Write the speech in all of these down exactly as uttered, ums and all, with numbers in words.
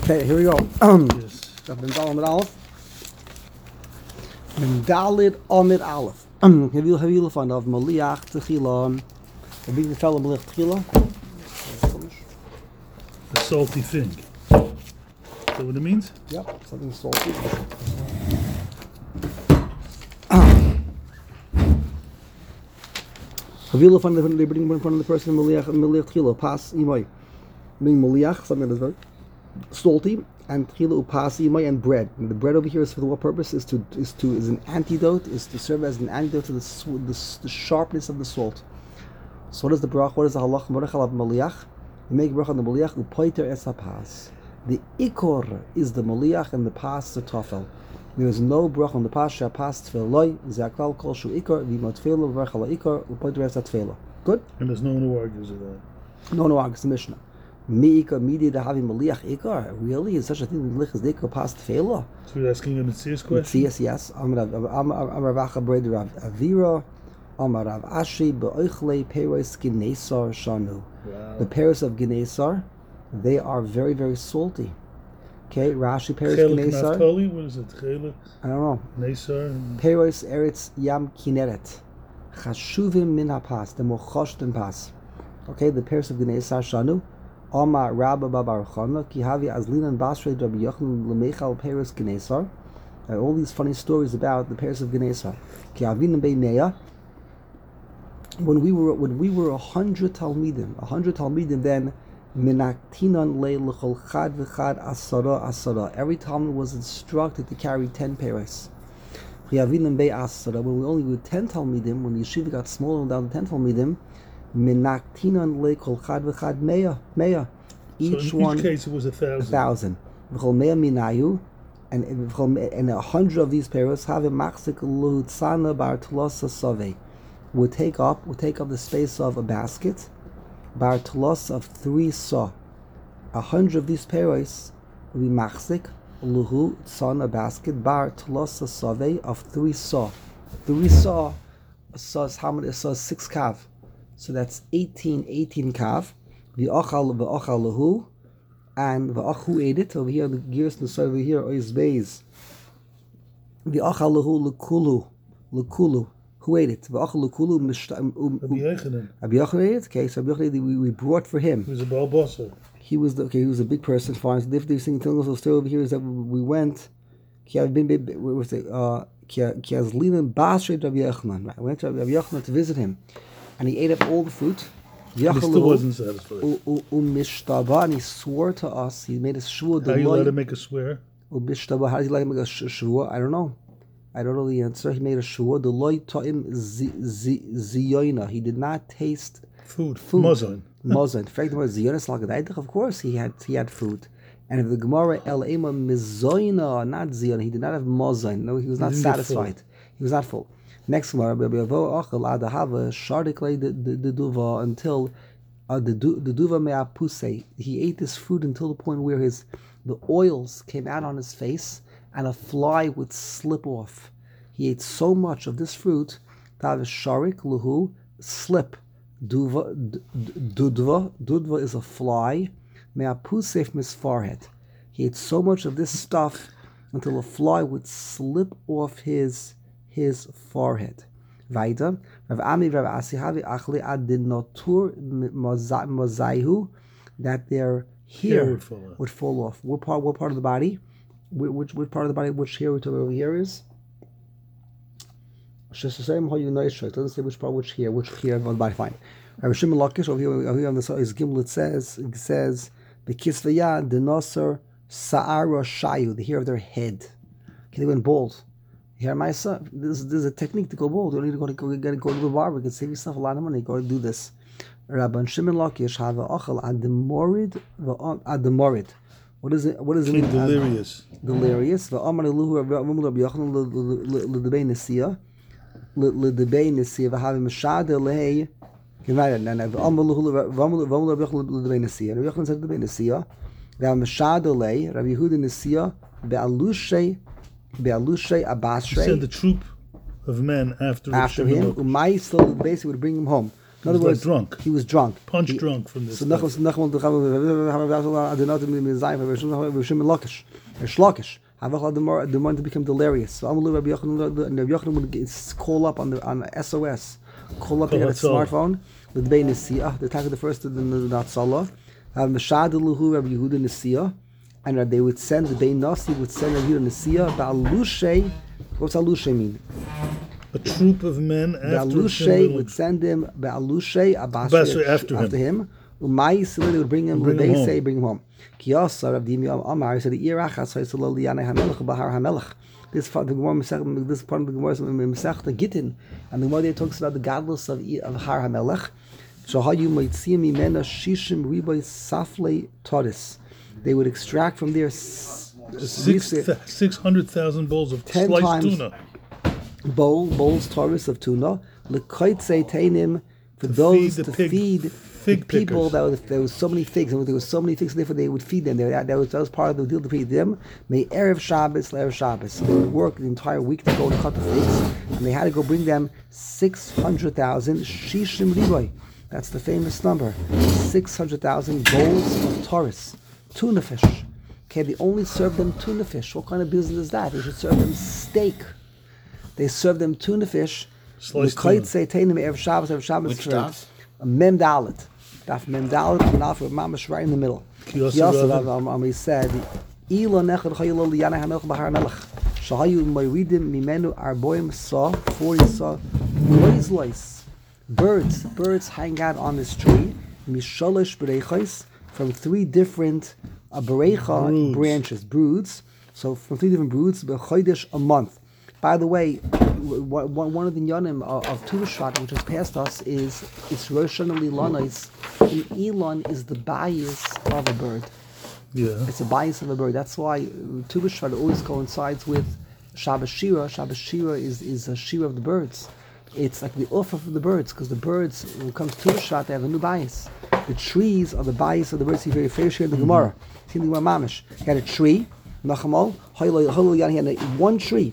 Okay, here we go. Um, Yes. Mendal Amid Aleph. Mendalid Amid Aleph. Um, have you have you find of Maliach Techila? Have you tell Maliach Techila? A salty thing. Is that what it means? Yep, something salty. Have you find of they bring in front of the person Maliach Maliach Techila? Pass Imai. Meaning Maliach, something that's very salty, and Techila Upas Imai and bread. And the bread over here is for what purpose? Is to is to is an antidote. Is to serve as an antidote to the sw- the, s- the sharpness of the salt. So what is the brach? What is the halach? Morechal of Maliach? You make brach on the Maliach upoiter es hapas. The ikor is the Maliach and the pas the tofel. There is no brach on the pas shapas tefel loy zeaklal kol shu ikor v'imot tefela brachal ikor upoiter es tefela. Good. And there's no one who argues with that. No, no, it's the Mishnah. Mi ikor midi to having Maliach ikor. Really, is such a thing? Maliach is the ikor pas tefela. So you're asking an Mitzias question? Yes, yes. Amar Vacha Bred Rav Avira. Amar Rav Ashi be'oichlei peros Ginesar shanu. Wow. The peros of Ginesar, they are very, very salty. Okay, Rashi peros Chelik Ginesar. Naftali? What is it? Chelik? I don't know. Nesar? and- Peros Eretz Yam Kineret. Chashuvim min hapas. The mochosh den pas. Okay, the peros of Ginesar shanu. Amar Rabba Babar Chana ki havi azlinan basrei Rabbi Yochanan lemechal peros Ginesar. Uh, all these funny stories about the peros of Ginesar. Ki avinam beinea. When we were when we were a hundred talmidim, a hundred talmidim, then minaktinan leilchol chad v'chad asara asara. Every talmid was instructed to carry ten peros. When we only were ten talmidim, when the yeshiva got smaller and down to ten talmidim, minaktinan leilchol chad v'chad meya meya. Each so in one each case it was a a thousand. thousand. V'chol meya minayu, and and a hundred of these peros have a machzik luhutzana bar tlosa saveh. Would take up would take up the space of a basket, bar tlos of three saw. A hundred of these peros would be machzik, luhu, son, a basket, bar tlos a save of three saw. Three saw, a saw is how many? A saw is six kav. So that's eighteen, eighteen kav. V'ochal, v'ochal luhu, and v'och who ate it? Over here, the gears and the over here, ois beis. V'ochal luhu, lekulu, lekulu. Who ate it? Rabbi Yechanan. Rabbi Yochanan ate it. Okay, so Rabbi Yochanan, we, we brought for him. He was a Baal Basar. He was the, okay. He was a big person. Fine. So the difference thing telling us the story over here is that we went. Ki have been. What was it? Uh, Ki has linan basrei Rabbi Yochanan. Right. We went to Rabbi Yochanan to visit him, and he ate up all the fruit. And he still wasn't satisfied. Umishtaba, and he swore to us. He made a shvur. How you let him make a swear? Umishtaba. How did he let him make a shvur? I don't know. I don't know the answer. He made a shvur. The loy ta'im ziyoina. He did not taste Food. food. Mazon. Mazon. In fact, ziyoina. Of course, he had he had food. And if the Gemara el ema mizoina, not ziyoina, he did not have mazon. No, he was not He didn't get satisfied. He was not full. Next Gemara, the the duva until uh, the the duva me'apuse. He ate this fruit until the point where his the oils came out on his face, and a fly would slip off. He ate so much of this fruit that the sharik luhu slip. Duva dudva dudva is a fly. Me'apusef mis forehead. He ate so much of this stuff until a fly would slip off his his forehead. Vaida Rav Ami Rav Asihavi achli ad dinotur mozaihu, that their hair would fall off. would fall off. What part? What part of the body? Which which part of the body? Which hair we're talking over here is? It doesn't say which part, which hair, which hair of the body. Fine. Rabbi Shimon Lakish over here, over here on the side is Gimel. It says it says Bekisvaya denosar saara shayu, the hair of their head. Okay, they went bald. Here, my son, this, this is a technique to go bald. You don't need to go to go, go, go to the barber. You can save yourself a lot of money. Go and do this. Rabbi Shimon Lakish have a achal ademorid ademorid. What is it? What is it mean? Delirious. Delirious. The Amar Eluhu Rabbi Yochanan l'debei nesia, l'debei nesia v'havi mashad elei. And the Amar Eluhu Rabbi Yochanan l'debei nesia. Rabbi Yochanan said l'debei nesia. V'havi mashad elei. Rabbi Yehuda nesia be'alushay be'alushay abashrei. He sent a troop of men after After him, Umay still basically would bring him home. In other was like words, drunk. he was drunk. Punch He- drunk from this So stuff. nachos nachos de gaven adonat in zayn for shim shim lakish. Er shlakish. Havach the more the one to become delirious. So Amalu Rabbi Yochanan and Rabbi Yochanan would get- call up on the on S O S. Call up Call on a Hatzalah. smartphone. The Bein Nisiah. The attack of the first of the Natzalah. Have Meshadaluhu Rabbi Yehuda Nisiah. And they would send the Bein Nasi would send Rabbi Yehuda Nisiah. Ba'alushay. What's Alushay mean? A troop of men after Ba'alushay him would send him. Ba'alushay Abashay Abashay after him. after him. Umay they would bring him. Bring They him home. say bring him home. Kiyasa Rav Dimi Amar said the Irachas Haysalol Lianei Hamelech Bahar Hamelech. This part of the Gemara Masech, this part of the Gemara is Masech Gittin, and the Gemara talks about the godless of of Har Hamelech. So how you might see mimena shishim riboy safle toris. They would extract from there s- Six th- six hundred thousand bowls of Ten sliced times. tuna. bowl bowls toris of tuna. Lekoitze tainim for To those feed the to pig- feed the fig people pickers. that was, there was so many figs, and there was so many figs, and therefore they would feed them. They, that, that was that was part of the deal to feed them. May erev Shabbos, erev Shabbos. So they would work the entire week to go and cut the figs, and they had to go bring them six hundred thousand shishim riboy. That's the famous number, six hundred thousand bowls of taurus, tuna fish. Okay, they only serve them tuna fish. What kind of business is that? They should serve them steak. They serve them tuna fish. Sliced L'kait tuna. Seitain erev Shabbos, erev Shabbos. Which for- daf? a Mem Dalet. Daf Mem Dalet, and Daf with Mamash right in the middle. Kiyasa Kiyasa Rav. Rav, um, he said, Ila nechad chayilo liyanei hamelech bahar melech. Shahayu moiridim mimenu arboim sa, forty sa, lois lois. Birds, birds hang out on this tree, misholosh berechos, from three different uh, berecha Broods. branches, broods. So from three different broods, bechodesh a month. By the way, w- w- one of the yonim of, of Tu B'Shvat, which has passed us, is it's Rosh Hashanah Lilonis. And Elon is the bias of a bird. Yeah. It's a bias of a bird. That's why uh, Tu B'Shvat always coincides with Shabbos Shira. Shabbos Shira is, is a Shira of the birds. It's like the offer for the birds, because the birds, when it comes to Tu B'Shvat, they have a new bias. The trees are the bias of the birds. See very fair share in the Gemara. See in the Gemara Mamish. He had a tree, Nachamol, he had a- one tree.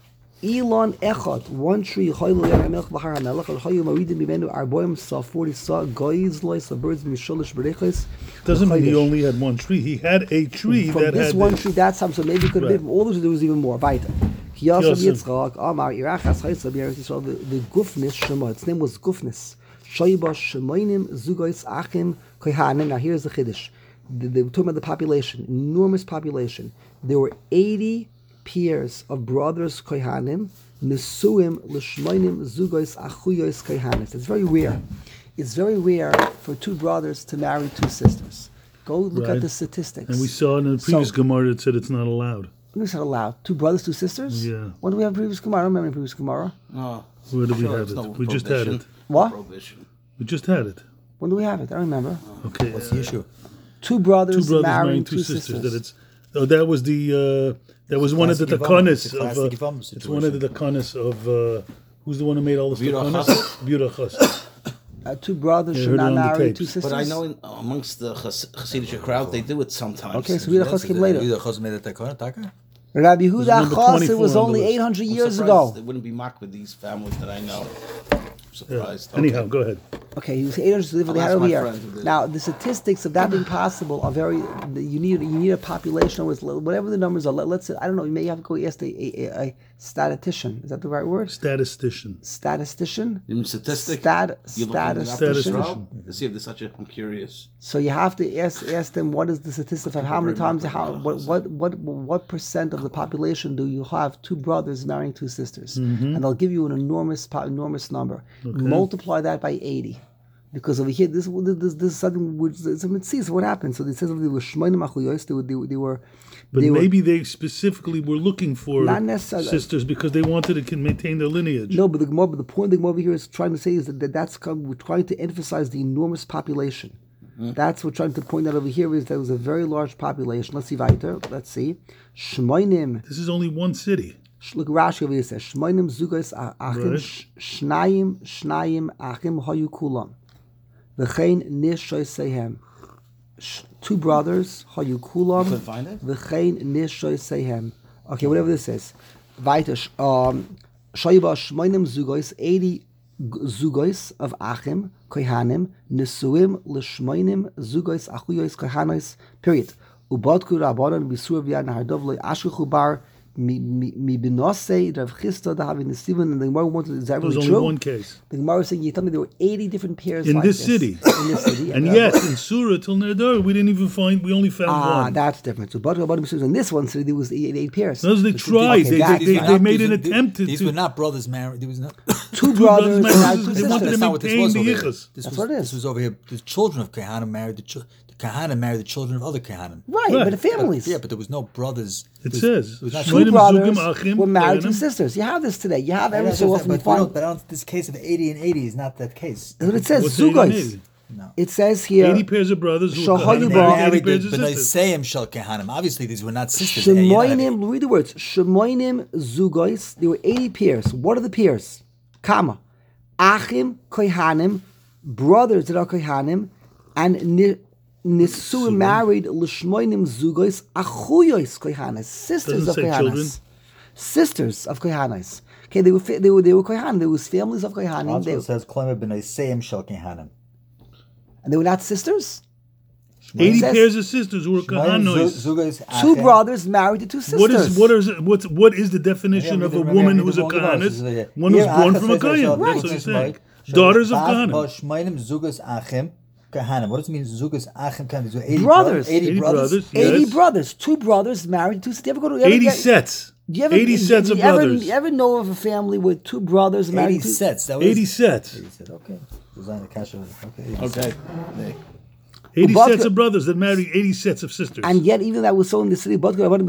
Elon Echad, one tree, Choylo Yamelech Bahar Hamelech, or Choylo Maridim Bimenu Arboim Saw forty Saw Goyz Lois the birds Misholish Berechos. Doesn't mean he only had one tree. He had a tree From that this had one this. tree, that's some. So maybe it could have Right. been from all those. There was even more. Weiter. Kiyasam Kiyasam. Yitzchak Amar Irachas Chaytzav Yeretz Yisrael. The the Gufnis Shema. Its name was Gufnis. Shoyba Shemoinim Zugois Achim Kohanim. Now here's the Chiddush. The- They were talking about the population, enormous population. There were eighty pairs of brothers Kohanim. Nesuim Lishmoinim Zugois Achuyos Kohanis. It's very rare. It's very rare for two brothers to marry two sisters. Go look Right. at the statistics. And we saw in the previous So- Gemara it said it's not allowed. When is that allowed? Two brothers, two sisters? Yeah. When do we have previous Gemara? I don't remember any previous Gemara. No. Where did we Sure, have it's it? no We just had prohibition. it. What? Prohibition. We just had it. When do we have it? I don't remember. Okay. What's uh, the issue? Two brothers, Two brothers marrying marrying two, two sisters. sisters. That it's oh, that was the uh, that was one of the Classic Yvamas. takanas It's a of classic uh, Yvamas it's one of the takanas of uh, who's the one who made all the Bura takanas? Chas. Bura Chas. Uh, two brothers Yeah, should heard it not on the marry tapes. two sisters. But I know in, amongst the Chas- Hasidic crowd, they do it sometimes. Okay, so Rita Chas came later. Either Chos made a takana, taka? Rabbi was Yehuda number Chas, it twenty-four was on the only list. eight hundred I'm years surprised ago. They wouldn't be mocked with these families that I know. I'm Yeah. surprised. Anyhow, Okay. go ahead. Okay, he was eight hundred years ago. They I'll had ask over my here. friend who did Now, the statistics of that being possible are very. You need you need a population with whatever the numbers are. Let, let's say I don't know. You may have to go ask a, a, a, a statistician. Is that the right word? Statistician. Statistician. In statistic, Stat, you look into that statistician. Israel to see if there's such a. I'm curious. So you have to ask ask them what is the statistic of how many times how what what what what percent of the population do you have two brothers marrying two sisters, and they'll give you an enormous po- enormous number. Multiply that by eighty, because over here this this this is something which it's a mitzvah. So what happened? So it says they were shmoinim achuyos. They were they, were- they were. But they were- maybe they specifically were looking for Not necessarily. sisters because they wanted to can maintain their lineage. No, but the Gemara, but the point the Gemara over here is trying to say is that, that that's come, we're trying to emphasize the enormous population. That's what we're trying to point out over here is that it was a very large population. Let's see weiter. Let's see. Shmoinim. This is only one city. Sh- Look, Rashi over here says Shmoinim zugos a- achim Right. sh- shnayim shnayim achim hayu kulam v'chein nishoy sehem. Sh- Two brothers hayu kulam couldn't find it? v'chein nishoy sehem. Okay, whatever this is. Weiter. sh- Um, Shayba shmoinim zugos eighty zugos of achim kohanim nesuim l'shmoinim zugos achuyos kohanos. Period. Ubadku rabbanon bisur v'yad nahardov lo ashkuchu bar mi mi mi benosei Rav Chisda da having the Stephen and the Gemara wanted is that There's really only true? one case. The Gemara was saying you told me there were eighty different pairs In like this this. city. In this city. And uh, yet, in Surah till Nerdar, we didn't even find, we only found ah, one. that's different. So Ubadku rabbanon bisur in this one city there was eight, eight pairs. Those they tried. okay, they, that- they, these they, were they not- made these an were- attempt to. These to were not brothers married. There was not. Two brothers brothers married. and two They wanted sisters. to That's not what this maintain was the over here. yichus. This That's was, what it is. This was over here. The children of Kehanim married the, ch- the Kehanim married the children of other Kehanim. Right, Right. but the families. Yeah, but there was no brothers. It There was- says, there was not Two Shmoinim brothers zugim achim were married to kohanim. sisters. You have this today. You have I every don't so understand, often you but, we don't, find. but I don't, this case of eighty and eighty is not that case. That's what it says. What's eighty and Zugos. eighty? No. It says here. eighty pairs of brothers who were Shahayu Kohanim bar- married eighty Married the pairs of B'nai sisters. Sayim Shel Kehanim. Obviously, these were not sisters. Yeah, you're not- Shemoinim, read the words. Shemoinim zugos. There were eighty pairs. What are the pairs? Kama. Achim kohanim, brothers that are kohanim, and ni- nisuim married l'shmoinim zugos achuyos kohanis, sisters Doesn't of say kohanis. children. Sisters of kohanis. Okay, they were fa- they were they were kohanim. There was families of kohanim. Also They, it says Klomer B'nai Sayim Shel Kehanim. and they were not sisters. eighty says- pairs of sisters who were Kohanos. Two brothers married to two sisters. What is what is what what is the definition Yeah, of a read the- woman read who's the a wrong verse. Kohanis? Yeah. One who's Here, born Achas from a says yourself, Kohen. That's this what he's is saying. Mike. Daughters of Bas Kohanim. Bosh Shmoinim Zugas Achim Kehanim. What does it mean, Zugas Achim Kehanim? These were eighty Brothers. eighty, eighty brothers. brothers. eighty Yes. brothers, two brothers married to two sisters. You ever go to you ever eighty get- sets. Do you ever, eighty sets do of you ever, brothers. You ever know of a family with two brothers married eighty to sets. That was eighty sets. eighty sets. Okay. Design the cash. Okay. eighty Okay. sets. eighty But- sets of brothers that married eighty sets of sisters. And yet, even that was so in the city, but was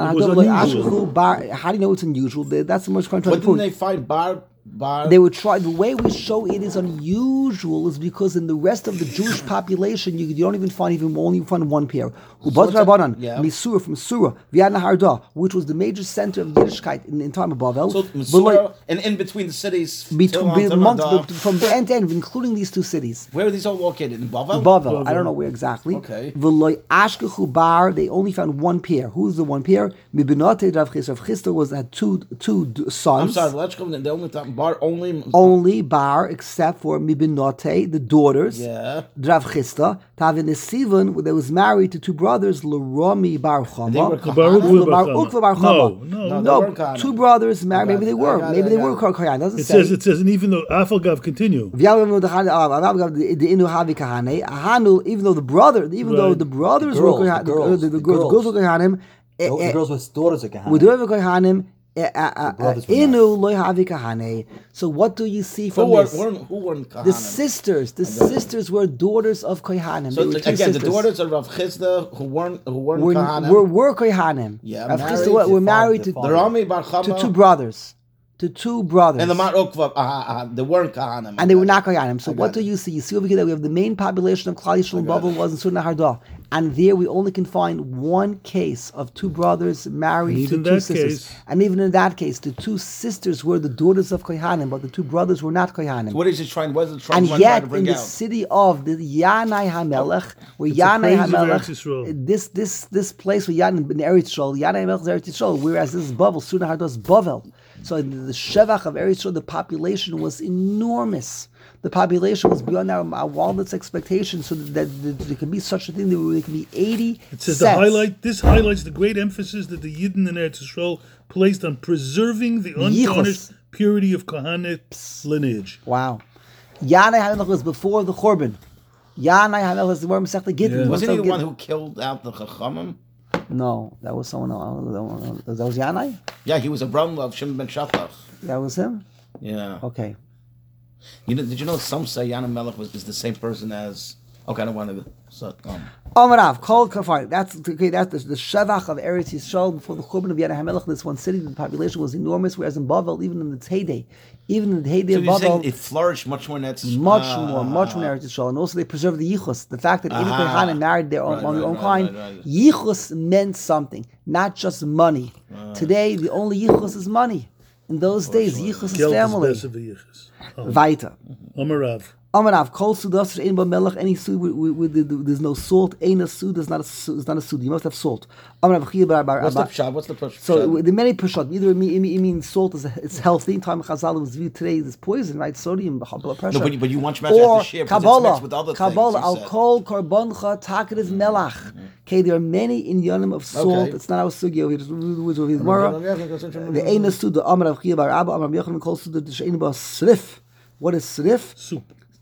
unusual. how do you know it's unusual? That's the most But contrary didn't point. they find bar bar? They would try. The way we show it is unusual is because in the rest of the Jewish population, you, you don't even find even only find one pair. Ubad it's a- Rabbanan, yeah. Misura from Surah, Viadna Harda, which was the major center of Yiddishkeit in, in time of Bavel. so But Missouri, like, and in between the cities, between, till on be- to months, Ramadan. from end to end, including these two cities. Where are these all located? In Bavel? Bavel, I don't know where exactly. Okay. V'loy ashkechu bar, they only found one pair. Who's the one pair? Mibinote Rav Chisda. Rav Chisda was had two two d- sons. I'm sorry, the electrical. They only thought bar only. Only bar, except for Mibinote, the daughters. Yeah. Rav Chisda. Tavin Sivan, that was married to two brothers, L'Romi Bar Chama. They were and Baruch Kohanim? Bar Bar Ukva Bar No, Chama. no. No, No, they weren't Kohanim. two brothers married. I Maybe got they it, were. I got it, Maybe I they got were it. Kohanim. Doesn't It say. says it says, and even though Afalgav continue. V'yavim the Chana- uh, Avav the the Inu Havi Kahane. Ahanu, even though the brother, even though Right. the brothers The were girls, Kohanim, the girls, the, the the girls, girls. girls were Kohanim. eh, The eh, girls with daughters of Kehanim. With the Kohanim, eh, eh, eh, brothers were Inu Loy Havi Kahane. So what do you see Who from were, this? were, who were in Kohanim? The sisters, the sisters were daughters of Kohanim. So They were it's- two again, sisters. the daughters of Rav Chisda who weren't who weren't were, Kohanim. were, were Kohanim. Yeah, Rav married Chisda were, to were fa- married the to, father. the Rami Bar to Chama two brothers. To two brothers. and the Mar Ukva. Uh, uh, they weren't Kohanim. And they were not Kohanim. So I what got do it. you see? You see over here that we have the main population of Klal Yisrael and got Babel it. was in Surah Hardah. And there we only can find one case of two brothers married And to even two that sisters. case- And even in that case, the two sisters were the daughters of Kohanim, but the two brothers were not Kohanim. What is he trying? What is it trying, And trying yet, to in bring the out? city of the Yanai HaMelech, where It's a Yanai praise of Eretz HaMelech, Yisrael. this this this place where Yanai in Eretz Yisrael, Yanai HaMelech is Eretz Yisrael, whereas this is Bavel, Surah Hardah is Bavel. So the Shevach of Eretz Yisrael, the population was enormous. The population was beyond our, our wildest expectations, so that, that, that there could be such a thing that there could be eighty It says sets. the highlight. This highlights the great emphasis that the Yidden in Eretz Yisrael placed on preserving the untarnished purity of Kohanic lineage. Wow. Yanai HaMelech was before the Churban. Yanai HaMelech was the Word Masechta Gittin. Yeah. Wasn't he the one who killed out the Chachamim? No, that was someone else. That was Yanai? Yeah, he was a brother of Shimon ben Shaplach. That was him? Yeah. Okay. You know, did you know some say Yana Melech was is the same person as? Okay, I don't want to. So, um, Omarav, Kol Kafar. That's okay. That's the, the Shevach of Eretz Yisrael before the Churban of Yanai HaMelech. This one city, the population was enormous. Whereas in Bavel, even in its heyday, even in the heyday so of you're saying Bavel, it flourished much more in Eretz. much ah, more, much more in Eretz Yisrael, and also they preserved the Yichus. The fact that eighty Ah. Kohanim married their own, Right, on their right, own right, kind, right, right. Yichus meant something, not just money. Ah. Today, the only Yichus is money. In those days, Yichus is Geld is family. best of the Yichus. Oh. Weiter. Amarav. Amarav kol sudas ein ba melach, any sud with, with, with, with, there's no salt. Ein a sud is not a sud, is not a sud. You must have salt. Amarav chia bar bar. What's the pshat? What's the pshat? So the many pshat. Either it mean, it means salt is it's healthy. Time Chazal was viewed today is poison, right? Sodium, blood pressure. No, but you, but you want to or have to share because Kabbalah, it's mixed with other Kabbalah, things. al kol korbancha taked is melach. Okay, there are many inyanim of salt. Okay. It's not our sugi over here. Just words over here. The ein a sud. The Amarav chia bar abba. Amarav yochanan kol sud. The shein ba srif. What is srif? Soup.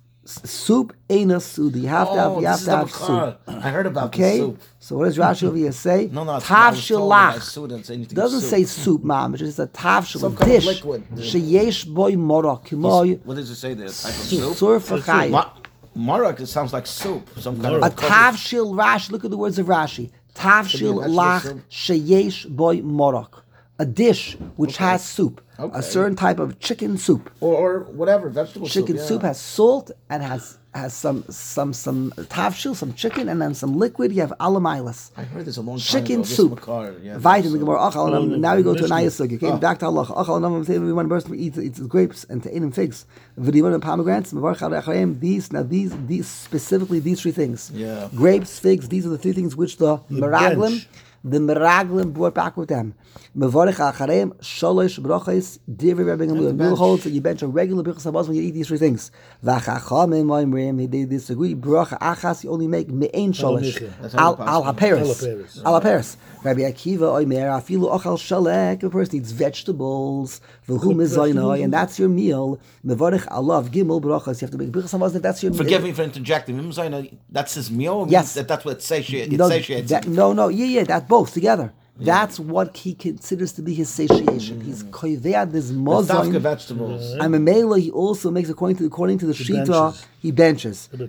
Soup ain't a sud. You have to have, Oh, you have this to is have the soup. makar. I heard about Okay? the soup. So what does Rashi over here say? No, no, it's Tav I was told about shelach. soup, and saying you It doesn't soup. say soup, mom. It's just a tav shel, Some a kind of dish. liquid. Sheyesh boy morok. Kimoy What does it say there? A type of soup? sur for chayim. Ma- Marak, it sounds like soup. Some kind A of tav shel Rashi. Look at the words of Rashi. Tav Could be shel a vegetable lach soup. sheyesh boy morok. A dish which Okay. has soup. Okay. A certain type of chicken soup. or, or whatever vegetable Chicken soup. yeah. soup has salt and has has some some some tavshil, some chicken, and then some liquid. You have alamilas. I heard this a long time Chicken ago. This soup. makar, yeah, Vitamin so- Gemara. Achal Oh, Anam. Now we go to an Mishnah. ayasug. Okay, Oh. back to Allah. Achal Anam. Say one person eats eats grapes and to eat and figs. V'divon and pomegranates. Mevarch al Echarayim. These now these these specifically these three things. Yeah. Grapes, figs. These are the three things which the meraglim. bench. The meraglim brought back with them. Mevarch Achareim shalosh brachos divrei Rabbi Gamliel. Gamliel holds that you bench a regular birchas hamazon when you eat these three things. V'chachamim oimrim they disagree. Bracha achas you only make me'ein shalosh That's how al the al pasuk- haperis Al al haperis. Rabbi Akiva oimer afilu ochal shalek. A person eats vegetables. V'hu mezayna and that's your meal. Mevarch alav gimel brachos. You have to make birchas hamazon. That's your Forgive me for interjecting. Mimzayna, That's his meal. Yes. That, that's what it satiates. It No, satiates. that, him. no, no, yeah, yeah, that's both together. That's what he considers to be his satiation. He's koivea this It's dafka mozain. vegetables. And Mamela, he also makes according to according to the shita, benches. he benches. Rabbi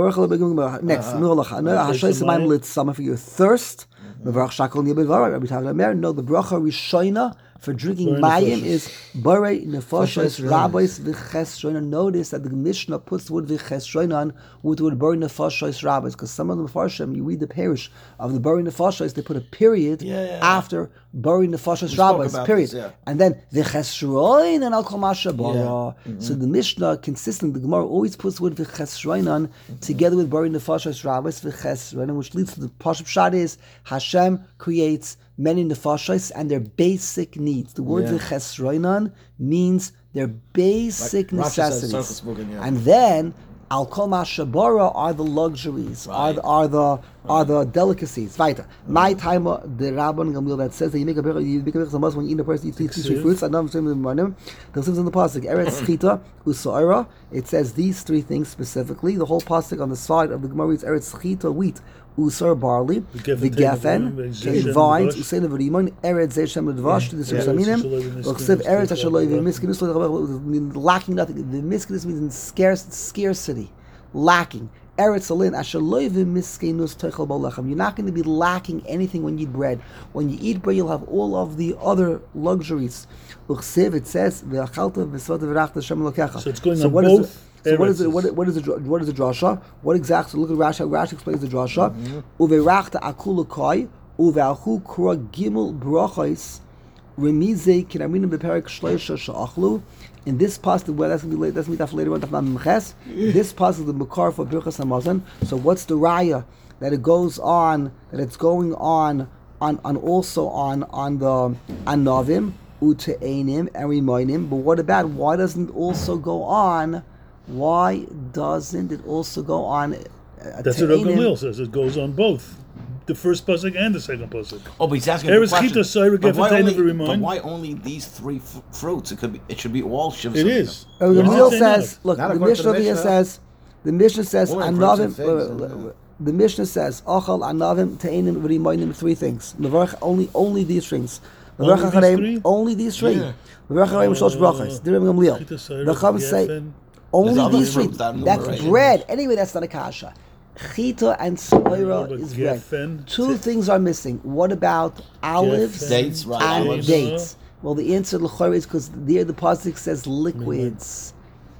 Akiva. Next, Hashoysemayim litzama for your thirst. Mevarach shakol nibedvar. Rabbi Tavla no, the bracha rishoina for drinking Borei mayim nefashos. is borei nefashos Nefashos rabbis v'chesroina. Notice that the Mishnah puts the word v'chesroina on with the word borei nefashos rabbis, because some of the Mefarshim, you read the parish of the borei nefashos, they put a period Yeah, yeah. after borei nefashos spoke rabbis, about period, this, yeah. and then v'chesroin and al kol masha bara. Yeah. So the Mishnah, consistent, the Gemara always puts the word v'chesroin on together with borei nefashos rabbis v'chesroin, which leads to the pashup shad is Hashem creates many nefashos and their basic needs. The word Yeah. v'chesroinan means their basic Like Rashi says, necessities. Tzarchus Bogan, yeah. And then al kol mashabara are the luxuries, are Right. the are the are the delicacies. Weiter. My time the Rabban Gamliel that says that you make a berach, you make a berach when you eat a person eats these three Ksiv. fruits. I know some of them are them. The in the pasuk eretz chita usaira. It says these three things specifically. The whole pasuk on the side of the Gemara reads eretz chita wheat. Usar barley, gefen the gefen, tein, okay, zeh vines, shem usein v'rimon, eretz zeh shem l'dvash, to the Yeah. saminim, Eretz l'chsev eretz miskinus, asher lo yivim miskinus, lacking nothing. The miskinus means scarce, scarcity, lacking. Eretz alin asher lo yivim miskinus teichel b'lechem. You're not going to be lacking anything when you eat bread. When you eat bread, you'll have all of the other luxuries. L'chsev, it says, v'achalta v'svata v'rachta Hashem Elokecha. So it's going So on what is both it? So what is it? eretzes. What, what is the dr- what is the drasha? What exactly? Look at Rashi. How Rashi explains the drasha. Uverachta akula koi uveachu kura gimel brachos remizei kinaminim beperik shleisha sheachlu. In this pasuk, well, that's gonna be later. That's gonna be later on. Tafnam Memches. This pasuk, the makar for birchas hamazon. So what's the raya that it goes on? That it's going on on on also on on the anavim ute'enim and rimoinim. But what about? Why doesn't it also go on? Why doesn't it also go on? Uh, That's what Rabbi te'enim? Gamliel says. It goes on both. The first pasuk and the second pasuk. Oh, but he's asking Eretz a question. chita, Saira, But why gefen tein, only- every but mind. why only these three f- fruits? It could be. It should be all shivs. It is. Uh, What the does it Mishnah say says, now? look, Not the according to Mishnah the here Mishnah. says, the Mishnah says, Only anavim, fruits and figs, uh, and, uh, the Mishnah says, achal anavim te'enim v'rimoinim, three things. Mevarach, only, only these things. Only Mevarach these acharayim, three? only these three. Yeah. Mevarach acharayim shlosh brachos. Dirim Gamliel. Chita, Saira, The Chacham say, gefen. only There's other these three. fruits that are That's enumerated. bread. Anyway, that's not a kasha. Chita and soira but is bread. gefen, Two te- things are missing. What about olives Dates, right, and olives. dates? Well, the answer l'chorah is because there the pasuk says liquids.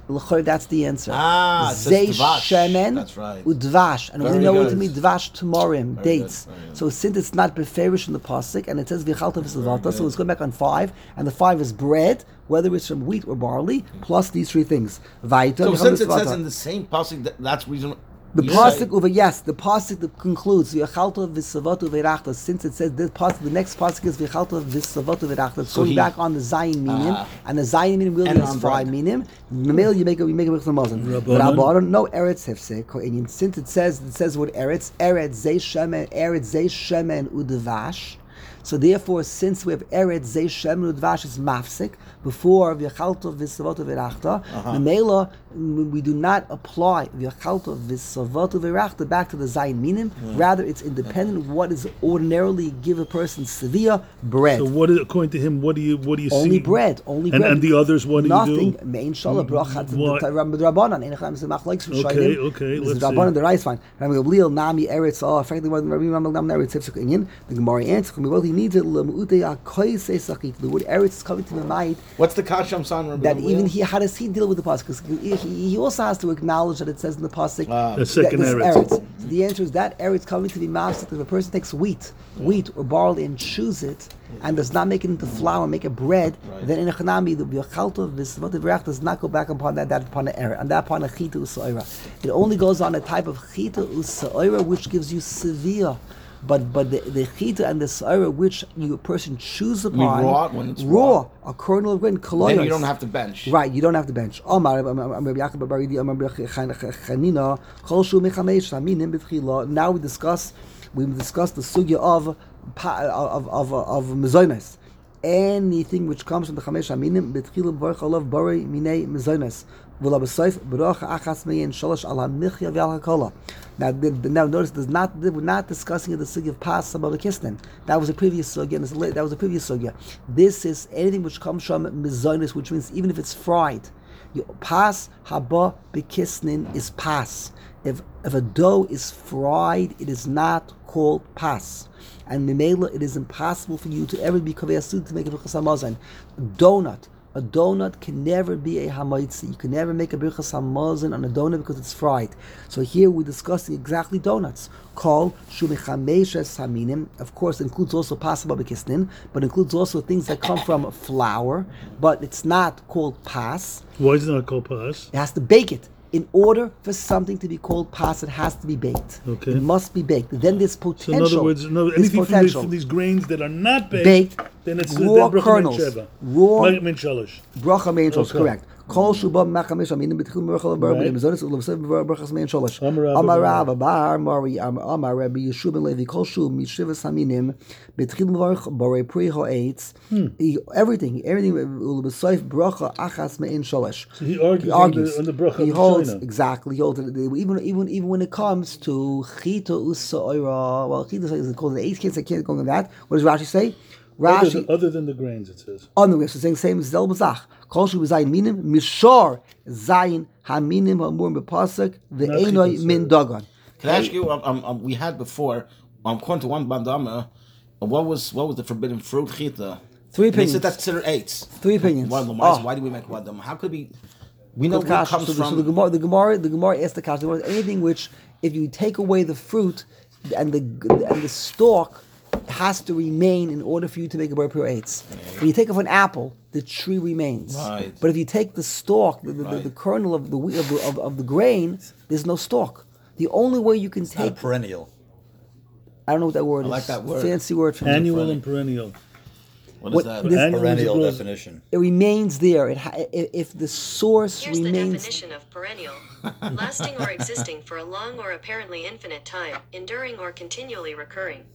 L'chor, that's the answer. Ah, it says Zei dvash. shemen That's right. udvash. And Very we know good. what to mean dvash tomorim, Very dates. good, very good. So since it's not beferish in the pasuk, and it says v'chalta v'savata, so it's going back on five, and the five is bread, whether it's from wheat or barley, plus these three things. Vaita, So v'chal since it v'savata. says in the same pasuk, that, that's reason. The you pasuk say- over yes, the pasuk that concludes v'chalta v'savatu v'rachta. Since it says this pasuk, the next pasuk is v'chalta v'savatu v'rachta. It's So going he- back on the zayin minim, Ah. and the zayin minim really And has on five bread. minim. Mamil, you make a you make a b'chol mazon. Rabbanon? Rabbanon, no eretz hefsek. Ko'inyan. Since it says it says what eretz eretz zay shemen eretz zay shemen udvash. So therefore, since we have eretz zay shemen udvash is mafsik before v'chalta v'savatu v'rachta, the mela we do not apply v'chalta v'savatu v'rachta back to the zayin minim. Rather, it's independent of what is ordinarily give a person severe bread. So what is, according to him, what do you what do you Only see? bread, only and, bread. And the others, what do Nothing. you do? Mein shalom bracha to What? the Rabbanan. Ein echad mismach likes for Okay, shaydim. okay, This is let's Rabbanan. see. The rice fine. Rabbi Gabriel nami eretz. Oh, frankly, what Rabbi Mamel nam eretz hifsek inyan. The Gemara answers. Well, he needs it. Lemuute akoy seisachit. The word eretz is coming to my mind. What's the kasham son? Rabbi That Gamliel? even he, how does he deal with the pasuk? Because he, he also has to acknowledge that it says in the pasuk Ah. The second that this eretz. So the answer is that eretz coming to be mafsik. If a person takes wheat, wheat or barley and chews it and does not make it into flour, make it bread, Right. then in a chanami the v'chalta v'savot v'rach does not go back upon that that upon the error and that upon a chita u'sa'ira. It only goes on a type of chita u'sa'ira which gives you severe. But but the, the chita and the sa'ira which you a person chews mean upon raw, when it's raw, raw? a kernel of grain, Then kaloyos. you don't have to bench. Right, you don't have to bench. Omar, Rabbi Yaakov bar Yidi, Omar Rabbi Chanina, Kol Shu Mechamesh, Aminim B'tchila. Now we discuss, we discuss the sugya of pa- of of of mezonos. Anything which comes from the Chamesh Aminim B'tchila B'varch Olav Borei Minei Mezonos. V'la b'soif B'rocha Achas Meyin Shalosh Al HaMichya V'Al HaKola. Now, the, the, now notice, there's not we're not discussing the sugya of pas about the kisnin. That was a previous sugya. And this, that was a previous sugya. This is anything which comes from mezonos, which means even if it's fried. You, pas haba bekisnin is pas. If if a dough is fried, it is not called pas. And memela, it is impossible for you to ever be kaveh to make a birchas hamazon. Donut. A donut can never be a hamaitzi. You can never make a birchas hamazon on a donut because it's fried. So here we're discussing exactly donuts. Called shumechameshes haminim. Of course, it includes also pasaba bekisnin, but includes also things that come from flour. But it's not called pas. Why is it not called pas? It has to bake it. In order for something to be called pas, it has to be baked. Okay. It must be baked. Then there's So potential. in other words, no, There's anything from these, potential. from these grains that are not baked, Baked, then it's raw then bracha kernels, min sheva. raw- Like min shalosh. Bracha mein shalosh, Okay. correct. Kol shuba machamesh aminim b'tchum bracha bar Right. b'nim zonis u'levsev brachas mein shalosh. Amar Rabba Amar bar- Rabba bar Mari Amar Rabbi Yeshua ben Levi kol shu mishivas haminim b'tchum brach borei pri ha'etz. Everything, everything u'levsev bracha achas mein shalosh. So he argues, He argues. on the, on the bracha He of holds China. exactly. He holds that even even even when it comes to chita u'sa'ira. Well, chita is called an eight case. I can't go into that. What does Rashi say? Other Rashi. than, other than the grains, it says. On the rest, it's saying same as Zel Bazach. Kol shu b'zayin minim mishor zayin haminim ha'mur b'pasuk ve'enoi Not min chita, dagon. Can I ask you? Um, um, um, we had before. Um, according to one bandama, uh, what was what was the forbidden fruit chita? Three And they opinions. said that's considered eight. Three opinions. Why, why, Oh. why do we make one of them? How could we? We know Good what kasha. comes So, the, so from. the Gemara, the Gemara, the Gemara asked the kasha. The Gemara, anything which, if you take away the fruit and the and the stalk has to remain in order for you to make a bar pure eights. When you take off an apple, the tree remains. Right. But if you take the stalk, the, the, the, Right. the kernel of the wheat, of the, of, of the grain, there's no stalk. The only way you can It's not a take, perennial. I don't know what that word I is. like that word. Fancy word for me. Annual and perennial. what is what- that? this- Annual Perennial is a growth. definition. It remains there. It ha- if, if the source Here's the remains. definition of perennial. Lasting or existing for a long or apparently infinite time, enduring or continually recurring.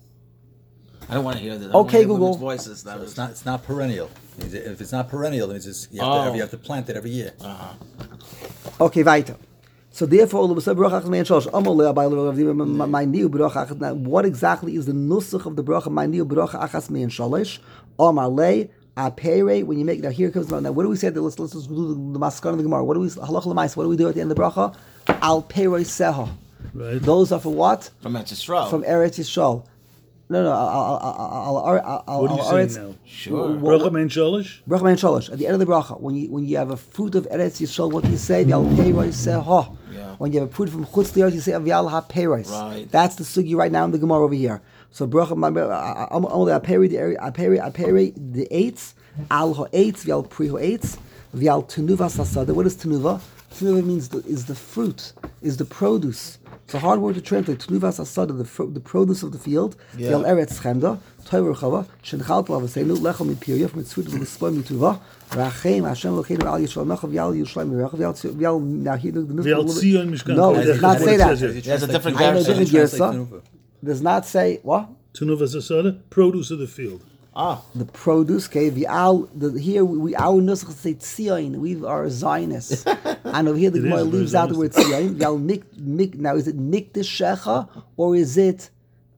I don't want to hear this. I don't Okay, wanna hear women's Google. Voices. That It's is not. It's not perennial. If it's not perennial, then it's just you have, to, Oh. you have to plant it every year. Okay, weiter. So therefore, what exactly is the nusach of the bracha? My new bracha achas mein shalish. Omar lei apere. When you make now, here comes now. What do we say? Let's let's, let's do the maskan of the gemara. What do we halach l'mais? What do we do at the end of the bracha? Al pere seha. Right. Those are for what? from Eretz Yisrael. From Eretz Yisrael. No, no. Al al al al What are you saying now? Sure. Bracha mein shalosh? Bracha man shalosh. At the end of the bracha, when you when you have a fruit of Eretz Yisrael, what do you say? V'al peiros seho. Yeah. When you have a fruit from Chutz Li'aretz, you say v'al ha peiros. Right. That's the sugi right now in the Gemara over here. So bracha I'm only a peri the a peri a peri the eights al ho eights v'al pri ho eights v'al tenuva sasada. What is tenuva? Tenuva means the, is the fruit, is the produce. It's a hard word to translate. Tenuvas asada, the fr- the produce of the field. Yeah. Yal eretz chemda, toiver chava, shenchalto avasenu, lechem mipirya, from its fruit of the spoil mituva, rachem Hashem lokeinu al Yisrael mechav yal Yisrael mechav yal yal. Now here the the V'al tzion mishkan. No, That's it does not what say it that. says here. There's a different I know version. different Translate girsa. Tenuva. Does not say what Tenuva zasada, produce of the field. Ah, the produce. Okay, the al the here we our nusach say tzion. We are Zionists, and over here the It Gemara is, leaves we're out the word tzion. Yal mik mik. Now is it mikdashecha or is it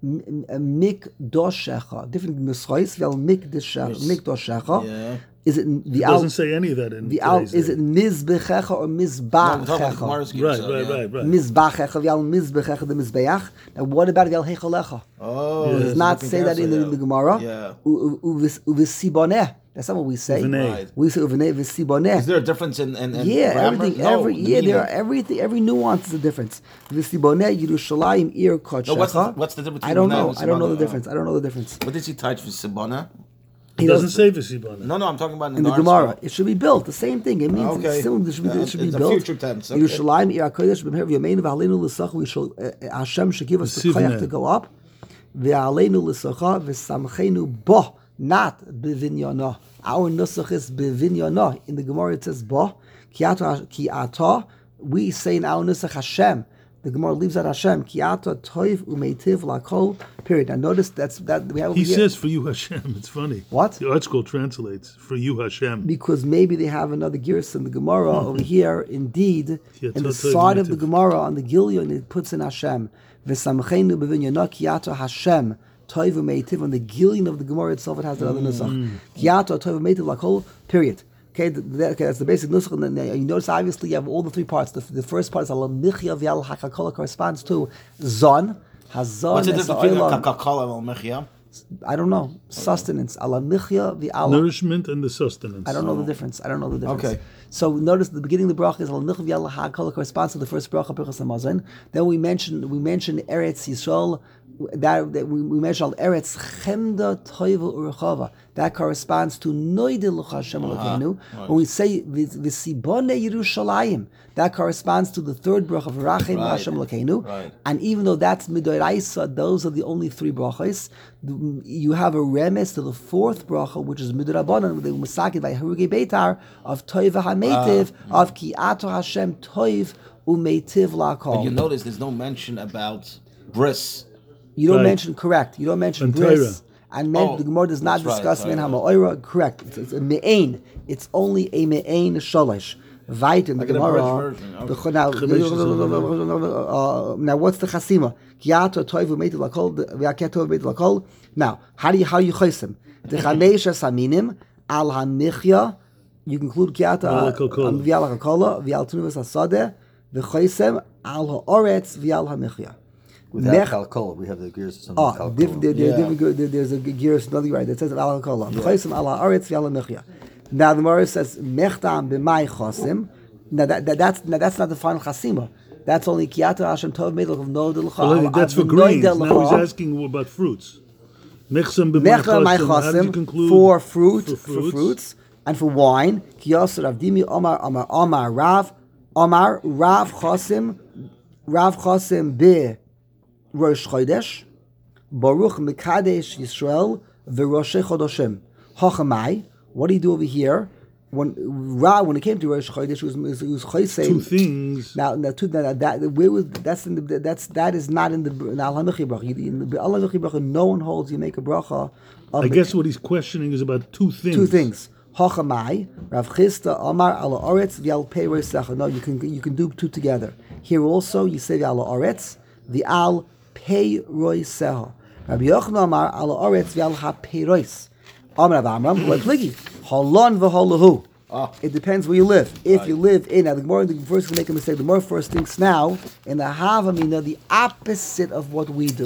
mikdoshecha? Different nuschos. Yal mikdashecha. Mikdoshecha. yeah. Is it the It al? doesn't say any of that in The al today's is day. it mizbechecha or No, we're talking about mizbachecha? Gemara's Right, Gibson, right, yeah. right, right. Mizbachecha. Yal mizbechecha the mizbeach. Now what about yal hechalecha? Oh, Yeah. Does there's not a say that in the, different the Gemara. Yeah. U- u- uvis- uvisiboneh. That's not what we say. Uvineh. Right. We say uvineh visiboneh. Is there a difference in, in, in Yeah, grammar? everything, No, every the yeah, there are meaning. everything, every nuance is a difference. Visiboneh Yerushalayim ir kodshecha. No, what's the- what's the difference I don't between know. that and I don't know the Siboneh? difference. I don't know the difference. What did he touch for Sibona? It He doesn't does- say v'sibana. No, no, I'm talking about in, in the Art Gemara, Scroll. it should be built. The same thing. It means Okay. it's similar. It should be, Uh, it should be it's a built. future tense, okay. Yerushalayim ir kodesh b'meher v'yameinu v'aleinu l'sach. We shall uh, Hashem should give us the Sivneh. koyach to go up. V'aleinu l'sacha v'samcheinu bo, not b'vinyana. Our nusach is b'vinyana. In the Gemara it says bo. Ki ata, ki ata. We say in our nusach Hashem. The Gemara leaves out Hashem. Ki ata toiv umeitiv lakol. Period. Now notice that's that we have. He over here. says for you Hashem. It's funny. What? The Art Scroll translates for you Hashem. Because maybe they have another gears in the Gemara over here. Indeed, Yeah, in the total side of the negative. Gemara on the Gilyon, it puts in Hashem. V'samcheinu b'vinyana kiyato Hashem toivu meitiv. On the Gilyon of the Gemara itself, it has another nusach. Kiyato toivu meitiv lakol. Period. Okay, th- that, okay, that's the basic nusach. And then uh, you notice, obviously, you have all the three parts. The, the first part is alam michya v'yal hakakola corresponds to zon. Hazon. What's the difference between a esa'olam. Coca-Cola and Mechia? I don't know. Sustenance. Alam michya v'al. Nourishment and the sustenance. I don't know the difference. I don't know the difference. Okay. So notice the beginning of the bracha is al nichav yal ha'kol corresponds to the first bracha Birchas Hamazon. Then we mentioned we mentioned Eretz Yisrael. That, that we, we mentioned Eretz Chemda Toivel Urchava. That corresponds to Noidel Hashem Elokeinu. When we say V'sibone Yerushalayim, that corresponds to the third bracha of Rachem Right. Hashem Elokeinu. Right. And even though that's Midoraisa, those are the only three brachas. You have a remes to the fourth bracha, which is Midorabanan, the Musakid by Haruge Beitar of Toiv HaMeitiv, of Ki Ato Hashem Toiv Umeitiv Lakol. But you notice there's no mention about bris. You don't Right. mention correct. You don't mention And bris. Torah. And men, Oh, the Gemara does not that's right, discuss sorry. men ha'ma'ora. Correct. It's, it's a me'ain. It's only a me'ain shalish. Vait in the Like an Gemara. abridged version, the- okay. now, Chamesh uh, now, what's the chasima? Kiyato toivu meitiv lakol. V'yaket toivu meitiv lakol. Now, how do you how you chaysim? The chamesh saminim al hamichya. You conclude kiyato V'al hakokola. v'yal hakola v'yal tunuvas hasadeh v'chaysem al ha'oretz v'yal hamichya. Without Mech- Kalkola, we have the gears of something Oh, Kalkola. diff- there, there, Yeah. different, there- there's a gears, another right, that says ala kola. Chosim ala aretz v'ala mechya. Now the Gemara says mechtam b'may chosim. Now that, that that's now that's not the final chasima. That's only kiyata Hashem tov meidel of no delcha. Well, that's for greens. Now he's asking about fruits. Mechsam Mechtam b'may b'may How did you chosim conclude? for fruit, For for fruits. fruits, and for wine. Kiyasur avdimi Omar Omar Omar Rav Omar Rav chosim Rav chosim be Rosh Chodesh, Baruch Mekadesh Yisrael, V'Rosh Chodashim. Hachamai. What do you do over here? When Ra, when it came to Rosh Chodesh, it was it was Chosei. Two things. Now, now, two, now that where was that's in the that's that is not in the in the Al Hamichi bracha. In the Al Hamichi bracha, no one holds you make a bracha. Of I guess what he's questioning is about two things. two things. Hachamai, Rav Chisda, Amar Ala Oretz, V'Al Pei Roisecha. No, you can you can do two together. Here also you say V'Al Oretz, V'Al Pei Roisecha. Rabbi Yochanan Amar Ala Oretz, V'Al Ha Pei Rois. Amar Rav Amram, Lo Pligi, Halon V'Halahu. Ah. It depends where you live. If you live in, now the Gemara, the first can make a mistake. The Gemara first thinks now in the Havamina, the opposite of what we do.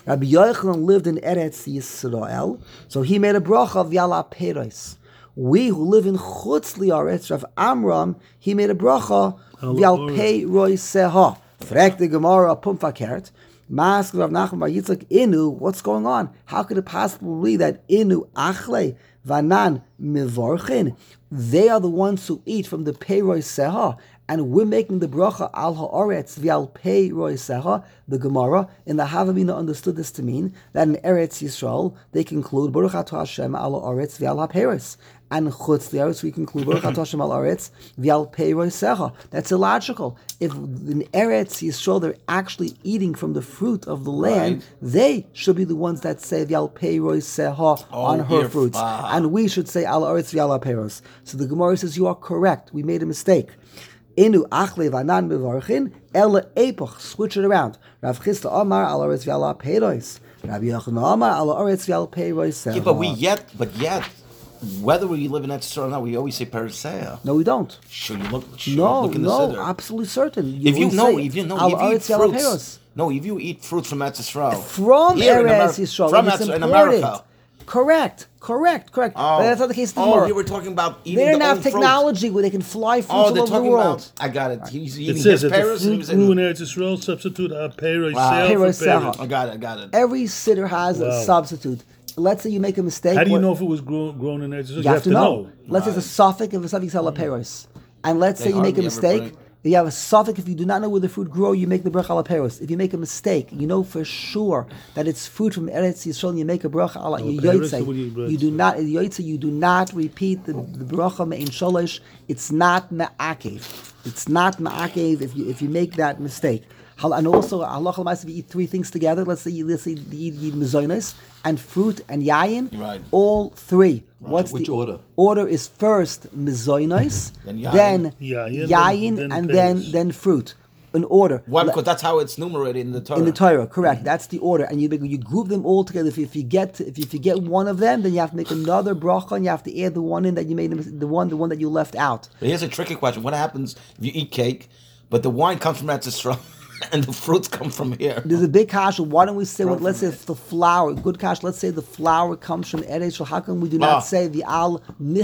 Rabbi Yochanan lived in Eretz Yisrael, so he made a bracha of Yala Peros. We who live in Chutz Liaretz, Rav Amram, he made a bracha of Yal Peros Seha. Frek the Gemara Pum Fakert. Mask Rav Nachman Bar Yitzchak Inu. What's going on? How could it possibly be that Inu Achle Vanan Mivorchin? They are the ones who eat from the Peros Seha. And we're making the bracha al ha'aretz v'al pei roi secha. The Gemara in the Havamina understood this to mean that in Eretz Yisrael they conclude Baruch Atah Hashem al ha'aretz v'al ha'peres, and Chutz Liaretz we conclude Baruch Atah Hashem al ha'aretz v'al pei roi secha. That's illogical. If in Eretz Yisrael they're actually eating from the fruit of the land, right, they should be the ones that say v'al pei roi secha oh, on her fruits, far. And we should say al ha'aretz v'al ha'peres. So the Gemara says you are correct. We made a mistake. Inu achle vanan mevarchin ele epoch. Switch it around. Rav Chisda Amar al aretz v'al peiros. Rabbi Yochanan Amar al aretz v'al peiros. Yeah, but we yet, but yet, whether we live in that store or not, we always say perisea. No, we don't. Should you look? Should no, you look in the no, siddur? Absolutely certain. You if you know, if you know, if you eat fruits, peiros. no, if you eat fruits from Eretz Yisrael, from Eretz Yisrael, from Eretz in America. Correct, correct, correct. Oh. But that's not the case anymore. Oh, you were talking about eating They the didn't have fruit. technology where they can fly fruits oh, all they're over the talking world. About, I got it. He's eating it says his that pears the and fruit he was grew in... in Eretz Yisrael, substitute a peros Wow. for Peros peros. I got it, I got it. Every siddur has Wow. a substitute. Let's say you make a mistake. How do you what, know if it was grown, grown in Eretz Yisrael? You, you have, have to know. know. Let's right. say it's a suffix if it's something called a peros. And let's They say you make a hardly mistake. ever bring- You have a suffix. If you do not know where the fruit grow, you make the bracha ala peros. If you make a mistake, you know for sure that it's fruit from Eretz Yisrael, and you make a bracha ala yoytze. You do not yoytze. You do not repeat the, the bracha me'in sholosh. It's not me'akev. It's not me'akev if you if you make that mistake. And also, halacha l'maaseh, if you eat three things together, let's say you let's say you eat mezonos and fruit and yayin, right. all three. Right. What's Which the order? Order is first mezonos, then yayin, then yayin, yayin, then, and then then then fruit. An order. Why? Because that's how it's numerated in the Torah. In the Torah, correct. That's the order, and you you group them all together. If you forget if you forget one of them, then you have to make another bracha, and you have to add the one in that you made the one the one that you left out. But here's a tricky question: what happens if you eat cake, but the wine comes from Eretz Yisrael? And the fruits come from here. There's a big kasha. Why don't we say, well, let's say if the flour, good kasha, let's say the flour comes from Eretz Yisrael. How come we do not Ah. say the al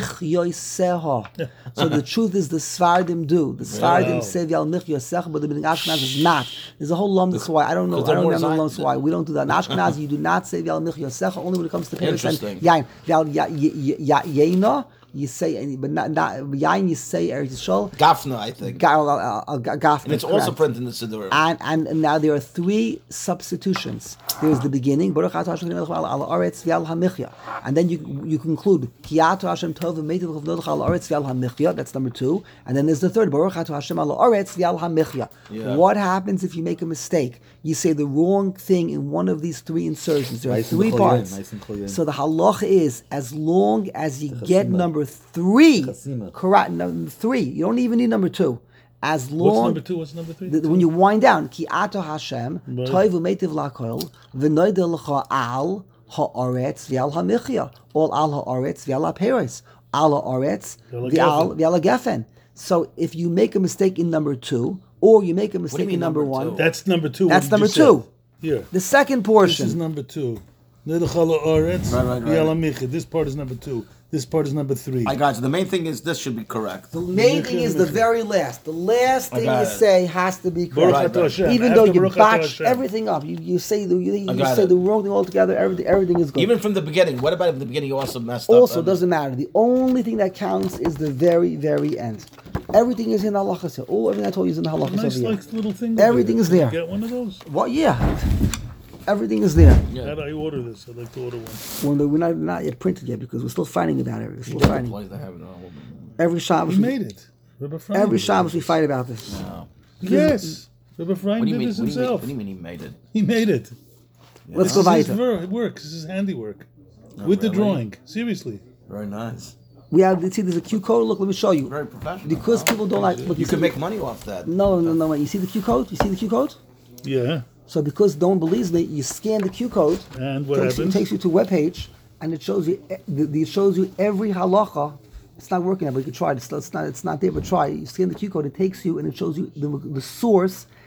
nichyoseha? So the truth is the Sfardim do. The Sfardim Wow. say the al nichyoseha, but the Bnei Ashkenaz is not. There's a whole lumdus why. I don't know. Because I they're don't more remember Zion- lumdus why. We don't do that. In Ashkenaz, you do not say the al nichyoseha only when it comes to Peres and Interesting. yain. The al ya- ya- ya- yaina, you say, but not, not yain, you say Eretz Yisrael. Gafna, I think. Ga- uh, uh, Gafna, and it's also correct. printed in the Siddur. And, and and now there are three substitutions. There's the beginning, Baruch Atah Hashem Melech al Aretz v'al hamichya, and then you you conclude Ki Atah Hashem Tov v'meitiv v'chavdodach al Aretz v'al hamichya. That's number two, and then there's the third, Baruch Atah Hashem al Aretz v'al hamichya. Yeah. What happens if you make a mistake? You say the wrong thing in one of these three insertions. There are Nice and three clean, parts. nice and clean. So the halacha is as long as you get Chasima. number three, Chasima. correct? Number three, you don't even need number two. As long What's number two? What's number three? the, when you wind down, Ki Ato Hashem, Right. Toiv u'meitiv lakol, v'noidel l'cha al ha'aretz v'al hamichya, all al ha'aretz v'al ha'peres, al ha'aretz V'al v'al ha'gefen. v'al ha'gefen. So if you make a mistake in number two, or you make a do mistake you mean in number, number one, two? That's number two. that's What did number you say? two. Here. The second This portion. is number two. Nedachal ha'aretz, Right, right, right. v'al hamichya. This part is number two. This part is number three. I got you. The main thing is this should be correct. The main thing is the very last. The last I thing got you it. say has to be Baruch correct. Atah Hashem. Even After though you Baruch Atah botched Hashem. everything up, you, you say the you, you got say it. the wrong thing altogether. Everything everything is good. Even from the beginning. What about if in the beginning you also messed up? Also, and- doesn't matter. The only thing that counts is the very, very end. Everything is in halachas. All everything I told you is in halachas Nice, over here. like little thing. Everything is there. Get one of those. What? Yeah, everything is there. How do I order this? I'd like to order one. Well, we're not, not yet printed yet because we're still fighting about it. We're still Different fighting. place to have it all. Every Shabbos, He we, made it. Rebbe Frein every did Shabbos it. we fight about this. No. Yes. Rebbe Frein What do you did mean? this What do you mean, himself. what do you mean he made it? He made it. Let's This go is his weiter. ver- work. This is handiwork. With the really? drawing. Seriously. Very nice. We have see there's a Q code. Look, let me show you. Very professional. Because people don't like. Look, You see can the- make money off that. No, no, no. You see the Q code? You see the Q code? Yeah. So because no one believes me, you scan the Q code. And what takes you, happens? takes you to a web page, and it shows you. It shows you every halacha. It's not working, but you can try it. It's, it's not. It's not there, but try. You scan the Q code. It takes you, and it shows you the, the source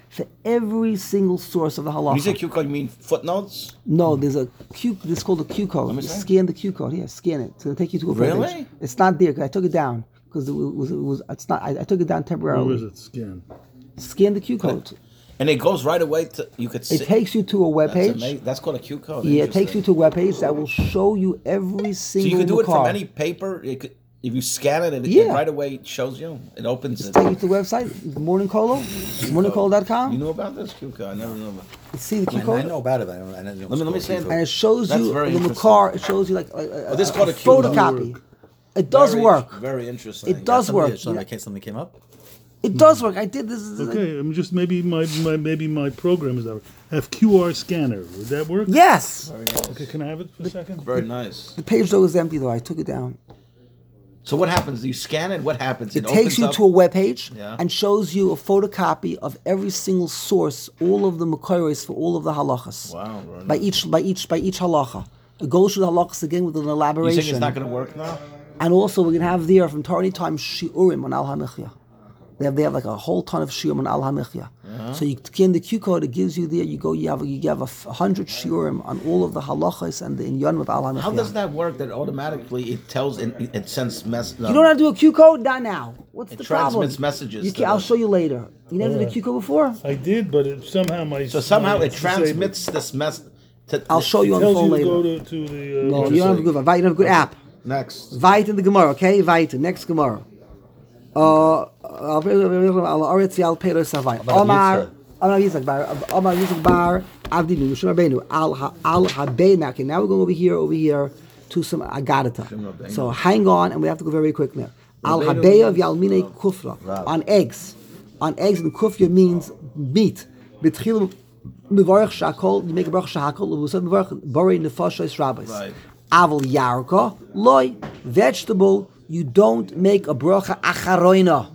for every single source of the When you say halacha. Q code, you mean footnotes? No, there's a Q. This is called a Q code. Let me You see. scan the Q code. Yeah, scan it. It's gonna take you to a web Really? page. It's not there because I took it down because it was. It was. It's not. I, I took it down Where temporarily. is it? Scan. Scan the Q code. And it goes right away to, you could see. It takes you to a web That's, page. amazing. That's called a Q code. Yeah, it takes you Interesting. to a web page that will show you every So single. you can do it from makar. any paper. It could, if you scan it, and it, Yeah. it right away shows you. It opens Just it. take you to the website, Morning Colo, morning colo dot com. You know about this Q code? I never knew about it. See the Q I, I code, know about it. But I don't, I don't know Let me- let me what's say called it. and it shows That's you very the interesting. makar. It shows you like a, a, Oh, this a- is called a a Q code. photocopy. It does Very- work. Very interesting. It does Somebody- work. Something, Yeah. came- something came up. It does work. I did this. is like- Okay, I'm just maybe my, my maybe my program is that have Q R scanner. Would that work? Yes. Very nice. Okay, can I have it for a second? Very nice. The page though is empty though. I took it down. So what happens? You scan it. What happens? It, It, takes opens you up. to a web page Yeah. and shows you a photocopy of every single source, all of the makaros for all of the halachas. Wow. Very By nice. each by each by each halacha. It goes through the halachas again with an You elaboration. think it's not going to work now? And also we're gonna have there from Torah time shiurim on Al Hamichya. They have they have like a whole ton of shiurim on Al Hamichya. So you scan the Q code, it gives you there. You go, you have you have a f- hundred shiurim on all of the halachas and the inyanim of Al Hamichya. How does that work? That automatically it tells it, it sends mess. You don't have to do a Q code, not now. What's It the problem? transmits messages You to can, I'll them. show you later. You never did a Q code before? I did, but it, somehow my So somehow my it transmits this mess. To, I'll show you on the tells phone you to later. go to, to the. Uh, No, you don't have a good. Vayit, you don't have a good app. Next. Vayit in the Gemara, okay? Vayit, next Gemara. Uh, Al Aretz Yal Pelo Savai. Omar, Omar Yitzchak Bar, Omar Yitzchak Bar, Avdi Nu, Shema Benu, Al Ha Al Habeina. Okay, now we're going over here, over here to some Agadata. So hang on, and we have to go very quick now. Al Habeya of Yalmine Kufra on eggs. On eggs, and Kufya means meat. Betchil Mevarach Shakol, you make a brach Shakol, Lusad Mevarach Bari Nefashos Rabbis. Right. Aval Yarka, Loy, vegetable, you don't make a bracha acharoina.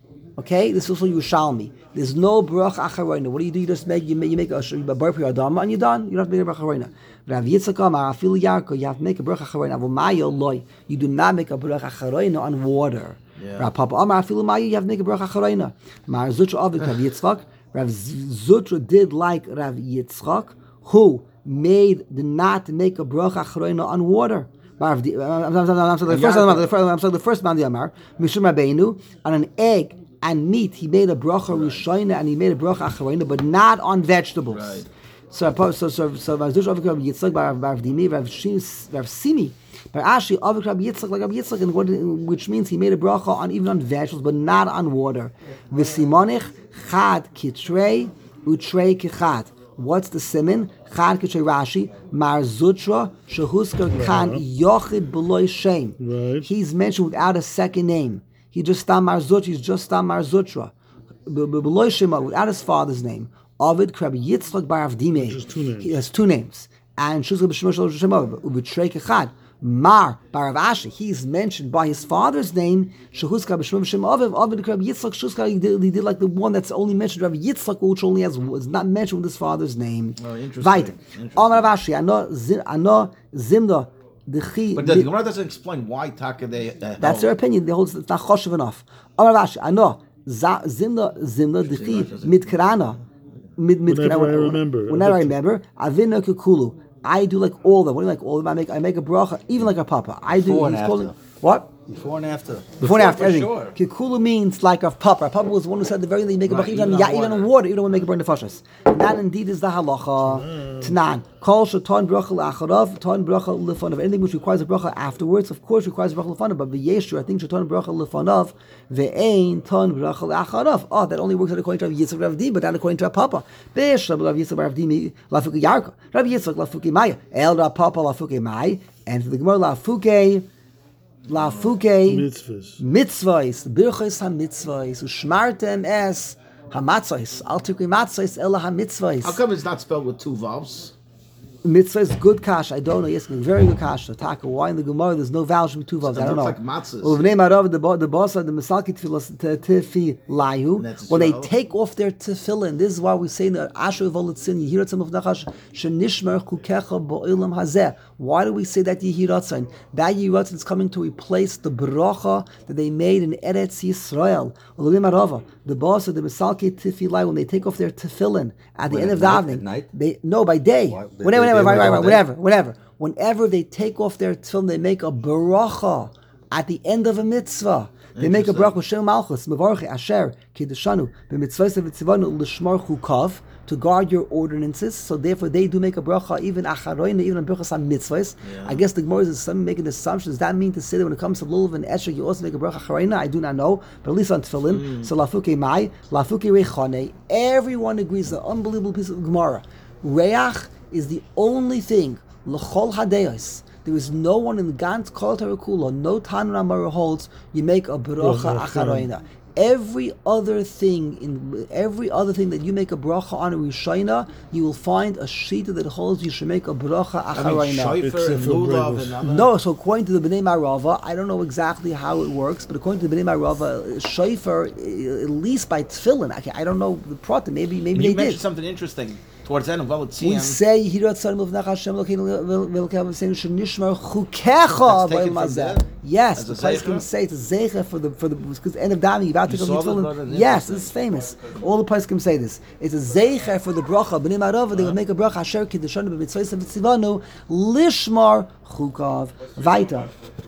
Okay, this is also Yerushalmi. There's no bracha acharoina. What do you do? You just make you make, you make a bar pri adama and you're done. You don't have to make a bracha acharoina. Rav Yitzchak Amar Afil Yarko, you have to make a bracha acharoina. Aval Mayo Loy, you do not make a bracha acharoina on water. Yeah. Rav Papa Amar Afil Mayo, you have to make a bracha acharoina. Mar Zutra Avik Rav Yitzchak. Rav Zutra did like Rav Yitzchak, who made did not make a bracha acharoina on water. I'm sorry, I'm sorry, the first I'm sorry, I'm sorry, the first man the Amar, Mishum Rabbeinu, on an egg and meat, he made a bracha rishoina and he made a bracha acharoina, but not on vegetables. Right. So, so, so, so, Rav Zush Avik Rabbi Yitzchak, Rav Rav Dimi, Rav Shis, Rav Simi, but actually Avik Rabbi Yitzchak, like Rabbi Yitzchak, and what, which means he made a bracha on even on vegetables, but not on water. V'simonich chad kitrei utrei kichad. What's the simon? Chad kitrei Rashi Mar Zutra shehuskar kan yochid beloy shem. Right. He's mentioned without a second name. He just Stam Mar Zutra. He's just Stam Mar Zutra. Beloy shem without his father's name. Ovid Rabbi Yitzchak bar Avdime. Just two names. He has two names. And Shuzka b'Shema Shlosh Shemov u'b'Trei Kechad. Mar bar Rav Ashi. He's mentioned by his father's name. Shehuzka b'Shema Shemov. Ovid Rabbi Yitzchak Shuzka. He did, he did like the one that's only mentioned. Rabbi Yitzchak, which only has was not mentioned with his father's name. Oh, interesting. Weiter. Interesting. Omar Rav Ashi. Ano zim ano zimda. But the Gemara doesn't explain why Taka they. Uh, That's held. their opinion. They hold it's not choshev enough. Omar Rav Ashi. Ano zimda zimda dechi mitkrana. Mid, mid, Whenever I remember. Whenever I remember, Avina Kukulu. I do like all of them. What do you like all of them? I make I make a bracha, even like a papa. I do. Before and he's after. calling- What? Before and after. Before and after for everything. sure. Kikulu means like a papa. Papa was the one who said the very thing. Make a Right, bracha even, even on, on yeah, even on water. water. You don't want to make a burn nefashos. And that indeed is the halacha. Tanan. Kol sheton bracha la'acharav. Ton bracha lefanav. Anything which requires a bracha afterwards, of course, requires a bracha lefanav. But v'yeshu, I think sheton bracha lefanav ve'ein ton bracha la'acharav. Oh, that only works according to Rav Yitzchak Rav Di, but not according to Rav Papa. Bish Rav Yitzchak Rav Di lafuki yarka. Rav Yitzchak lafuki maya. El Rav Papa lafuki maya. And for the Gemara lafuke. Lafuke Mitzvahs. mitzvahs, birchos ha-mitzvahs, ushmartem es ha-matzos, al tikri matzos ela How ha-mitzvahs. come it's not spelled with two vowels? Mitzvahs, good kash, I don't know, yes, very good kash. Taka, why in the Gemara there's no vowels from two vowels, I It don't know. looks like matzahs. Well, v'nei marav, the bo- the boss of the Mesalki tefillah, te- tefi layu, That's when they so. take off their tefillin, this is why we say in the Asher Volitzin, you hear it some of Nachash, shenishmer chukecha bo'olam hazeh. Why do we say that Yehiratzon? That Yehiratzon is coming to replace the bracha that they made in Eretz Yisrael. The boss of the Mesalke Tefillah, when they take off their tefillin at the When, end at of the night- evening, at night? they no by day, Why- they- whenever, they- whenever, they right, do it right, all right, day? whatever, whatever. Whenever they take off their tefillin, they make a bracha at the end of a mitzvah. They make a bracha Shem Malchus Mevarchi Asher Kiddeshanu b'mitzvos v'tzivanu l'shmar chukav, to guard your ordinances. So therefore, they do make a bracha even acharoina, even on brachas on mitzvahs. I guess the Gemara is some making assumptions. Does that mean to say that when it comes to lulav and esher, you also make a bracha acharoina? I do not know, but at least on tefillin. Mm. So lafuke mai, lafuke rechane. Everyone agrees. An unbelievable piece of Gemara. Reach is the only thing l'chol hadeyos. There is no one in the Gantz Kol Tarakula, no Tanra Mara holds, you make a bracha acharoina. Every other thing, in every other thing that you make a bracha on a Rishayna, you will find a shita that holds you should make a bracha acharoina. I mean, shofar and lulav and other. No, so according to the Bnei Marava, I don't know exactly how it works, but according to the Bnei Marava, shofar, at least by tefillin, I, I don't know the prata, maybe maybe You they mentioned did. something interesting towards the end of We Velatziyam. say Hirat Sarim of Nach Hashem Lokeinu saying Shenishmar Chukecha That's taken Ba'il from there? Mazeh. Yes, As the a place can zeicher? say it's a zeicher for the for the because end of Dami about to You go saw that, Tefillin. brother? Yes, it's famous. All the places can say this. It's a zeicher for the bracha. B'nei Marava they will make a bracha Asher Kiddeshanu b'mitzvos v'tzivanu lishmar chukav Vaita.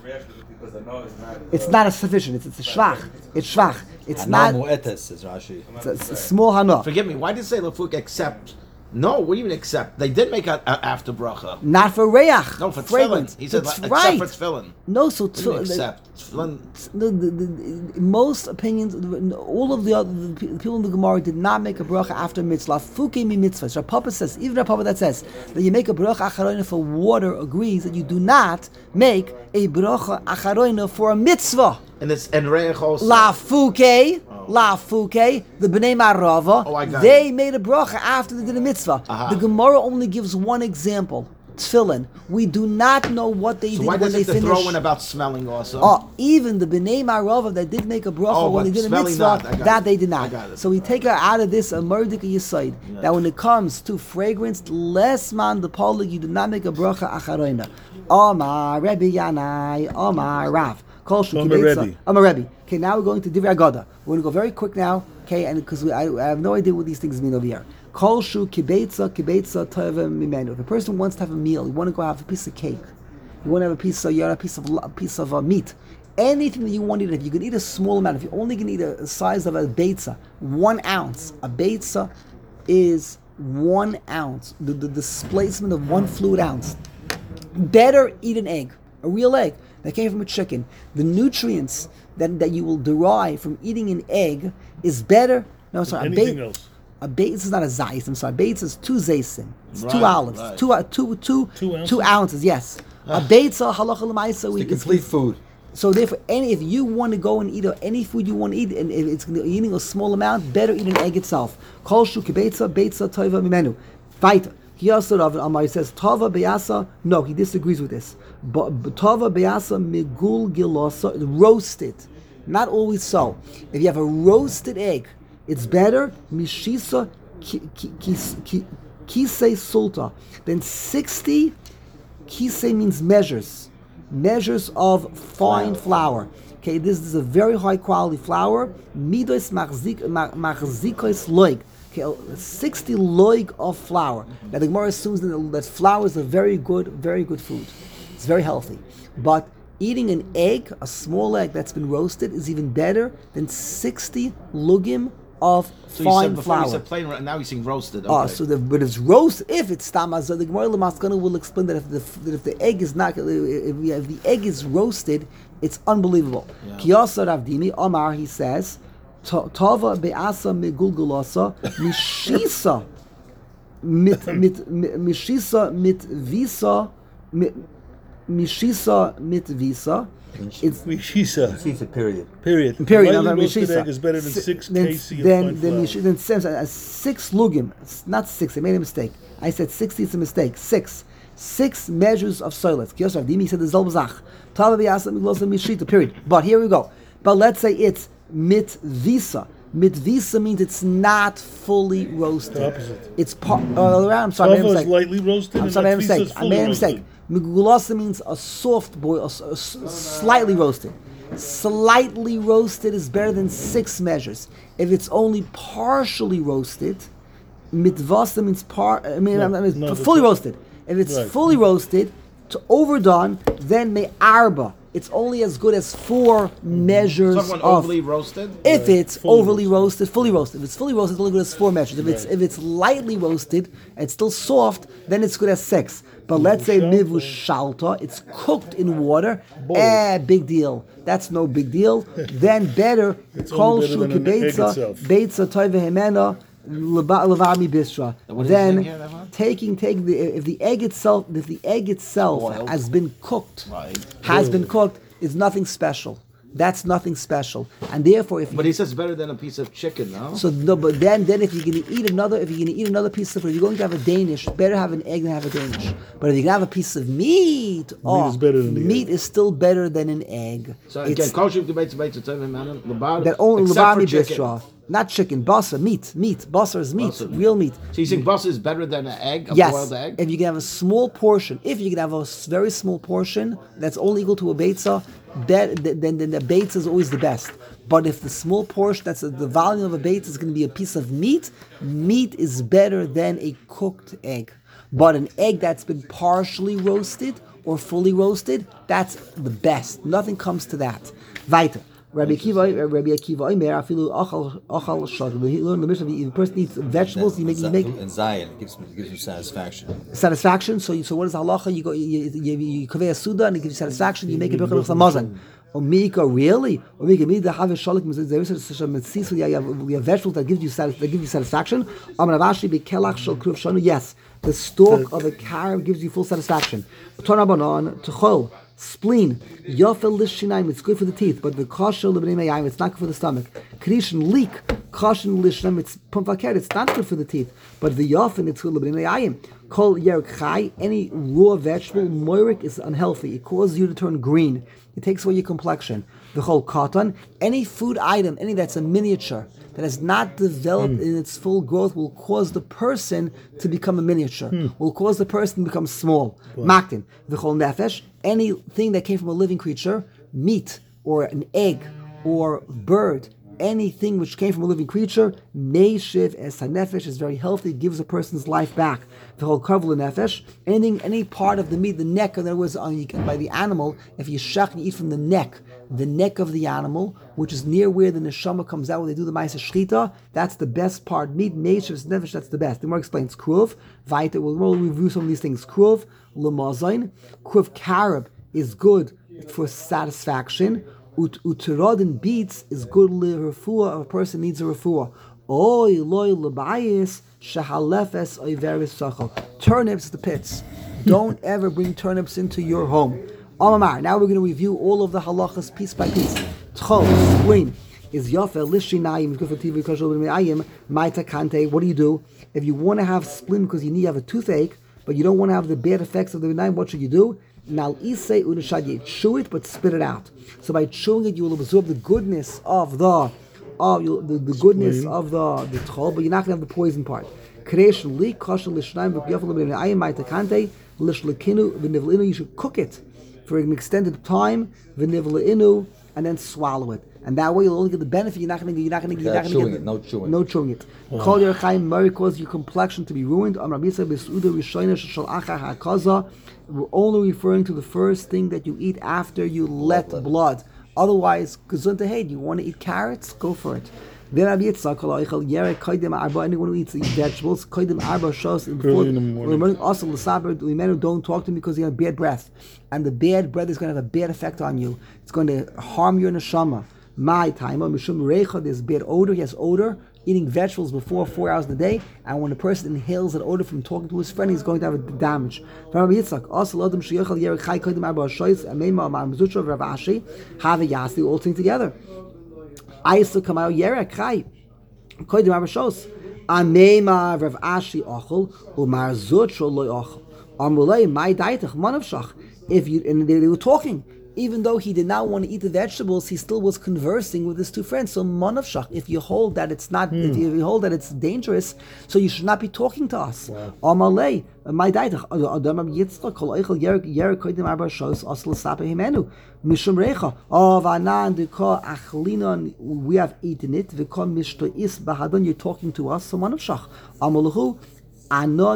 It's not a sufficient. It's it's a shvach. It's shvach. It's not. Anamu etes, says Rashi. It's a, it's a small hana. Forgive me, why did it say Lafuk except? No, what do you mean except? They did make a, a after bracha. Not for reach. No, for fragrance. tefillin. He said That's like, right. except for tefillin. No, so What do you mean tefillin. except tefillin. The, the, the, most opinions, all of the other the people in the Gemara did not make a bracha after mitzvah. Fuke mi mitzvah. Rav Papa says, even Rav Papa that says that you make a bracha acharoina for water agrees that you do not make a bracha acharoina for a mitzvah. And it's and reich also. La fuke, la fuke, the Bnei Marava, Oh, I got they it. made a bracha after they did a mitzvah. Uh-huh. The Gemara only gives one example. Tefillin. We do not know what they So did why when does they it finished. throw in about smelling also? Oh, even the Bnei Marava that did make a bracha Oh, when but they did a smelling mitzvah, not. I got that it. they did I not. got it. So we take out of this a murdik yisoid that when it comes to fragrance, less man the polig, you do not make a bracha acharoina. Omar Rebbe Yanai, Omar Rav. Kol shu Omar kibetza- Rebbe. Omar Rebbe. Okay, now we're going to Divrei Agada. We're going to go very quick now, okay, and because I, I have no idea what these things mean over here. Kol shu kibetza kibetza tova mimenu. If a person wants to have a meal, you want to go have a piece of cake, you want to have a piece of, you want a piece of, a piece of uh, meat, anything that you want to eat. If you can eat a small amount, if you only can eat a, a size of a beitza, one ounce. A beitza is one ounce. The, the displacement of one fluid ounce. Better eat an egg, a real egg that came from a chicken. The nutrients that, that you will derive from eating an egg is better. No, sorry, a Anything beit- else? A bates is not a zayis. I'm sorry. Bates is two zaysim. It's Right, two olives. right. Two, uh, two, two, Two ounces? two ounces. Yes. A bates halacha l'maisa. The complete food. So therefore, any if you want to go and eat uh, any food you want to eat, and if it's you're eating a small amount, better eat an egg itself. Kol shu kibetza beitza toiva mimenu. Weiter. Kiyasa Rav Amar says tova beyasa. No, he disagrees with this. But but tova beyasa migul gilosa, roasted. Not always so. If you have a roasted egg, it's better mishisa ki- ki- ki- ki- kisei sulta than sixty. Kisei means measures. Measures of fine flour. Okay, this is a very high quality flour. Midos machzik- ma- machzikos loig. Okay, sixty loig of flour. Now the Gemara assumes that, that flour is a very good, very good food. It's very healthy. But eating an egg, a small egg that's been roasted, is even better than sixty lugim of So you fine said before flour. you said plain, right now you're saying roasted. Ah, Okay. so the, but it's roast. If it's tamazah, the Gemara Lamaskana will explain that if the that if the egg is not, if, if the egg is roasted, it's unbelievable. Kiyasa Ravdimi Omar, he says, Tava be'asa megulgulasa mishisa mit mit mishisa mit visa mit mishisa mit visa. It's Mishisa. It's a period. Period. Period. Lightly No, no, roasted mishisa. egg is better than Si- six then, kc of then, fine then, flour. mish- then seven, uh, six lugim. It's not six. I made a mistake. I said sixty. It's a mistake. Six. Six measures of soilets. Kiyosar Dimi said the zelbazach. Tava biyasa miglosa mishita. Period. But here we go. But let's say it's mitvisa. Mitvisa means it's not fully roasted. The opposite. It's part. Uh, I'm sorry. I made a Tava is mistake. lightly roasted I'm and sorry, I made a Matfisa mistake. is I fully made a roasted. mistake. Migulasa means a soft boil, a, a, slightly roasted. Slightly roasted is better than six measures. If it's only partially roasted, mitvasa means par. I mean, No, I mean no, fully that's- roasted. If it's Right. fully roasted, to overdone, then me arba. It's only as good as four measures Someone of. overly roasted. If it's fully overly roasted. fully roasted. If it's fully roasted, it's only good as four measures. If it's Right. if it's lightly roasted and it's still soft, then it's good as six. But let's say mivushalta, it's cooked in water. Eh, big deal. That's no big deal. Then better. It's Kol only better shul than an egg kebeitza, itself. beitza toive hemena, leva- levami bistra. What is Then it here, Evan? taking taking the if the egg itself if the egg itself Boiled. has been cooked, Right. has been cooked, is nothing special. That's nothing special, and therefore, if you But he says it's better than a piece of chicken, no? so no, but then then if you're gonna eat another, if you're gonna eat another piece of, if you're going to have a Danish, better have an egg than have a Danish. But if you're gonna have a piece of meat, oh, is better than the meat egg. is still better than an egg. So It's again, kosher debates about the that only except for Lubami chicken. Bistra, not chicken, basa, meat, meat, basa is meat, Basa. real meat. So you think bus is better than an egg, a Yes, boiled egg? if you can have a small portion, if you can have a s- very small portion that's only equal to a beitza, that, then, then the beitza is always the best. But if the small portion, that's a, the volume of a beitza is going to be a piece of meat, meat is better than a cooked egg. But an egg that's been partially roasted or fully roasted, that's the best. Nothing comes to that. Weiter. Rabbi Akiva, Rabbi Akiva, Omer, afilu achal achal shad. We learn the mission. If a person eats vegetables, you make you make and Zion it gives it gives you satisfaction. satisfaction. So, you, so what is halacha? You go, you you, you kaveh a suda, and it gives you satisfaction. You make a birchah samazon. Or mika really? Or mika me the have a shalik mitzvah. We have vegetables that give you satis- that give you satisfaction. Amar Ravashi bekelach shel kruv shanu. Yes, the stalk of a carob gives you full satisfaction. Tonabanon techol. Spleen, yofel lishinaim, it's good for the teeth, but the kosher libnei it's not good for the stomach. Krishin leek, kosher lishinaim, it's pumfaker, it's not good for the teeth, but the yofen, it's good libnei. Kol yerek chai, any raw vegetable, moirik is unhealthy. It causes you to turn green. It takes away your complexion. The whole cotton, any food item, any that's a miniature, that has not developed in its full growth will cause the person to become a miniature, will cause the person to become small. Maktin, the whole nefesh, anything that came from a living creature, meat or an egg or bird, anything which came from a living creature, meishiv es hanefesh is very healthy, gives a person's life back. The whole kavul nefesh, anything, any part of the meat, the neck, in other words, on, you can, by the animal, if you shach and eat from the neck, the neck of the animal, which is near where the neshama comes out, where they do the ma'aseh shchita, that's the best part. Meat, meishiv es nefesh, that's the best. The more explains kruv, vayta, we'll, we'll review some of these things. Kruv, lemazain, kruv carob is good for satisfaction. Ut uterodin beets is good lirafua. A person needs a refuah. Oy loy lebayis shahalefes oiveris sachal. Turnips, the pits. Don't ever bring turnips into your home. Amamar. Now we're going to review all of the halachas piece by piece. Tchol, spleen is yafel lishinayim. Good for T V kashol b'me'ayim. Ma'ita kante. What do you do if you want to have spleen because you need to have a toothache, but you don't want to have the bad effects of the benign? What should you do? Now, isay unishadye, chew it but spit it out. So by chewing it, you will absorb the goodness of the, of you, the, the goodness of the the tchol, but you're not going to have the poison part. Creation li kosher lishnaim v'yafel b'me'ayim ma'ita kante lishlekinu v'nivleinu. You should cook it for an extended time, v'nivleinu, and then swallow it. And that way you'll only get the benefit. You're not going to get. You're not going to. You're not going to chewing get it, no chewing. No chewing it. Kol yer chaim mari cause your complexion to be ruined. Am Rabbi Yisrael b'suda rishoyna shel achar hakaza. We're only referring to the first thing that you eat after you let blood. Otherwise, gesundheit. Hey, do you want to eat carrots? Go for it. Then Rabbi Yitzchak kol oichel yerek koydem arba. Anyone who eats vegetables koydem arba shos. Early in the morning. Also, l'saber l'imenu, don't talk to me because you have bad breath, and the bad breath is going to have a bad effect on you. It's going to harm your neshama. My time, mishum reicha, there's bad odor. He has odor. Eating vegetables before four hours a day, and when a person inhales that odor from talking to his friend, he's going to have a damage. Rabbi Yitzchak, also lodem sheyachal yerek chai koydem arba shoyz ameima amar mezusha Rav Ashi have a yasli all thing together. I used to come out yerek chai koydem arba shoyz ameima Rav Ashi ochel umar zutro loy ochel amulei my daitach manav shach. If you and they, they were talking. even though he did not want to eat the vegetables, he still was conversing with his two friends. So manavshach, if you hold that it's not, if you hold that it's dangerous, so you should not be talking to us. Amalei, my daitach, Adam Yitzchak kol eichel yer yer koidim arba shos asl sape himenu mishum recha. Oh vanan duka achlinon, we have eaten it. V'kon mishto is bahadon, you're talking to us. So manavshach, amalahu. I hold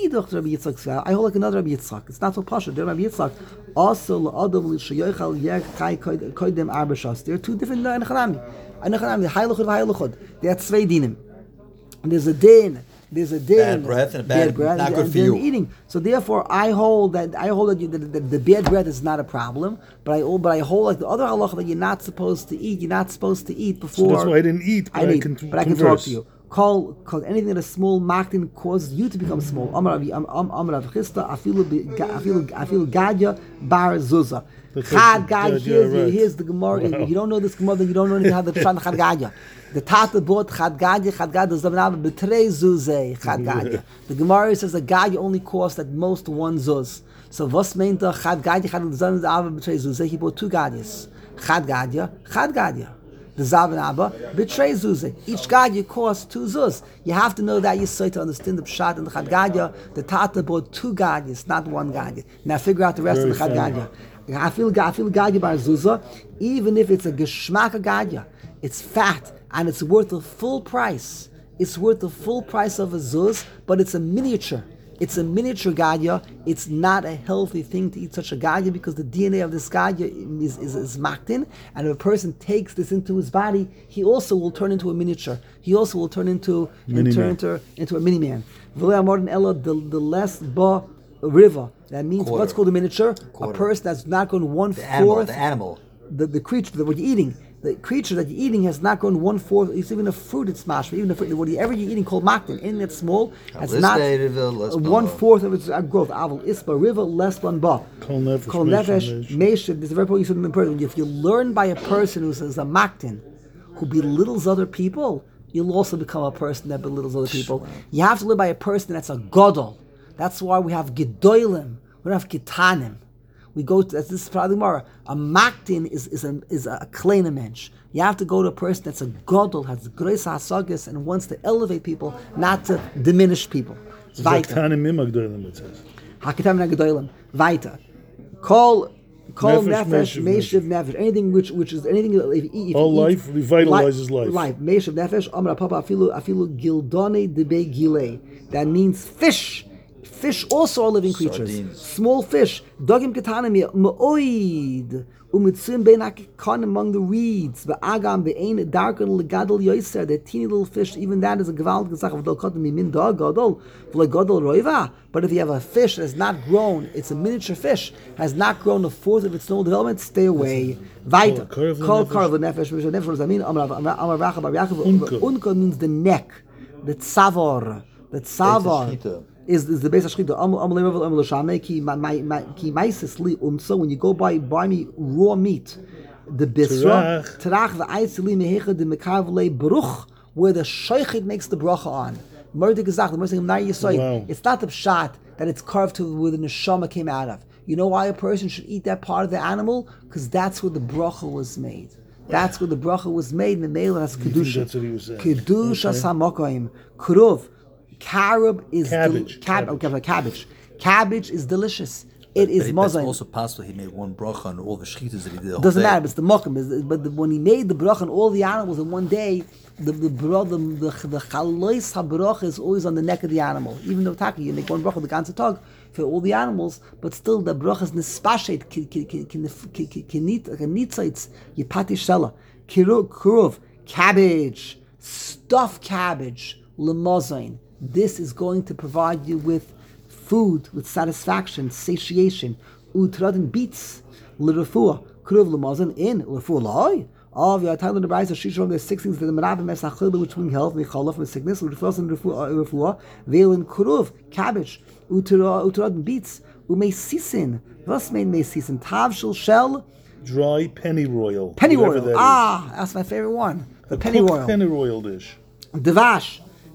like another Rabbi Yitzchak. It's not so pasha. The Rabbi Yitzchak also l'adam l'shayochal yer kai koidem arba shas. There are two different nechanami. Nechanami, hayluchud v'hayluchud. They have zwei dinim. There's a din. There's a din. Bad breath and a bad, breath, not and, good and for you. Eating. So therefore, I hold that I hold that, you, that, that the bad breath is not a problem. But I but I hold like the other halacha that you're not supposed to eat. You're not supposed to eat before. So that's why I didn't eat. But I, I, can, but I can talk to you. Call, call anything that is small maktin causes you to become small. Amar Rav Chisda afilu afilu afilu gadya bar zuzah. Chad gadya. Here's, here's the Gemara. Wow. If you don't know this Gemara, then you don't know anything how the pshat chad gadya. The Tata bought chad gadya. Chad gadya is zavanab betrei zuzeh chad gadya. The Gemara says that gadya only costs at most one zuz. So what's meant the chad gadya chad zavanab betrei zuzeh? He bought two gadyas. Chad gadya, chad gadya. The Zav and Abba betray Zuzah. Each gadya costs two zuz. You have to know that you say to understand the pshat and the chad gadya. The Tata bought two gadyas, not one gadya. Now figure out the rest Very of the chad gadya. I feel I feel gadya by Zuzah, even if it's a geschmack gadya, it's fat and it's worth the full price. It's worth the full price of a zuz, but it's a miniature. It's a miniature gadya. It's not a healthy thing to eat such a gadya because the D N A of this gadya is, is, is maktin, and if a person takes this into his body, he also will turn into a miniature. He also will turn into and turn into, into a mini man. The, the less ba river. That means Quarter. what's called a miniature? Quarter. A person that's not going one The animal, fourth. the animal. The, the creature that what you're eating. The creature that you're eating has not grown one fourth. It's even a fruit. It's mashed. Even a fruit, whatever you're eating called maktin, anything that's small, has not one fourth of its growth. Aval isba river less than ba. Kol nefesh. Kol nefesh meshiv. This is a very important person. If you learn by a person who says a maktin, who belittles other people, you'll also become a person that belittles other people. You have to live by a person that's a gadol. That's why we have gedolim. We don't have ketanim. We go to, as this is probably more, a maktin is, is a is a kleiner mensch. You have to go to a person that's a gadol, has greis hasagas, and wants to elevate people, not to diminish people. Weiter. Haketanim gedolim. Weiter. Call call nefesh, meshiv nefesh. Anything which which is anything if, if all life revitalizes life. Life. Meshiv nefesh. Amar papa afilu afilu gildone debe gile. That means fish. Fish also are living creatures. Sardines. Small fish. Dogim ketanim ma'oid. Umitzim bein hakon among the reeds. V'agam be'ein darken legadol yoiser. The teeny little fish, even that is a gewalt gesach of dolkotim min dog gadol. V'le gadol roiva. But if you have a fish that has not grown, it's a miniature fish, has not grown a fourth of its normal development, stay away. Weiter. Kol karv nefesh. Nefesh zamin. Amar Amar Racha Bar Yaakov. Unka means the neck. The tzavor. The tzavor. Is, is the base of shchita. So when you go buy buy me raw meat, the bisra terach v'aisili mehecha de mekavle bruch, where the shaychid makes the bracha on. Murder gezach the mercy of Nari Yisoy. It's not the pshat that it's carved to where the neshama came out of. You know why a person should eat that part of the animal? Because that's where the bracha was made. That's where the bracha was made. And the male has kedusha. That's what he was saying. Kedusha samokaim kuruv. Carob is cabbage. Del- cab- cabbage. Okay, cabbage. Cabbage is delicious. It but is it, mozaim. It's also possible he made one bracha on all the shchitas that he did. Doesn't matter. It's the mokum. But the, when he made the bracha on all the animals in one day, the the bro, the the, the chalois habracha is always on the neck of the animal. Even though taki, you make one bracha the ganze tag for all the animals, but still the bracha is nispashet kinitzaitz yipati shela kiruv cabbage, stuffed cabbage lemozain. This is going to provide you with food, with satisfaction, satiation. Utradin beats l'refuah. Kruv l'mazan in l'refuah l'hoy. All of your time in the Brayso Shishon, there's six things that the Merabim es achilu, which bring health, michalaf, and sickness. L'refuah and l'refuah. Veil in kruv, cabbage. Utradin beats. Umei sisin. What's made mei sisin? Tavshel shell. Dry pennyroyal. Pennyroyal. That ah, is. That's my favorite one. The a pennyroyal. pennyroyal dish. Devash.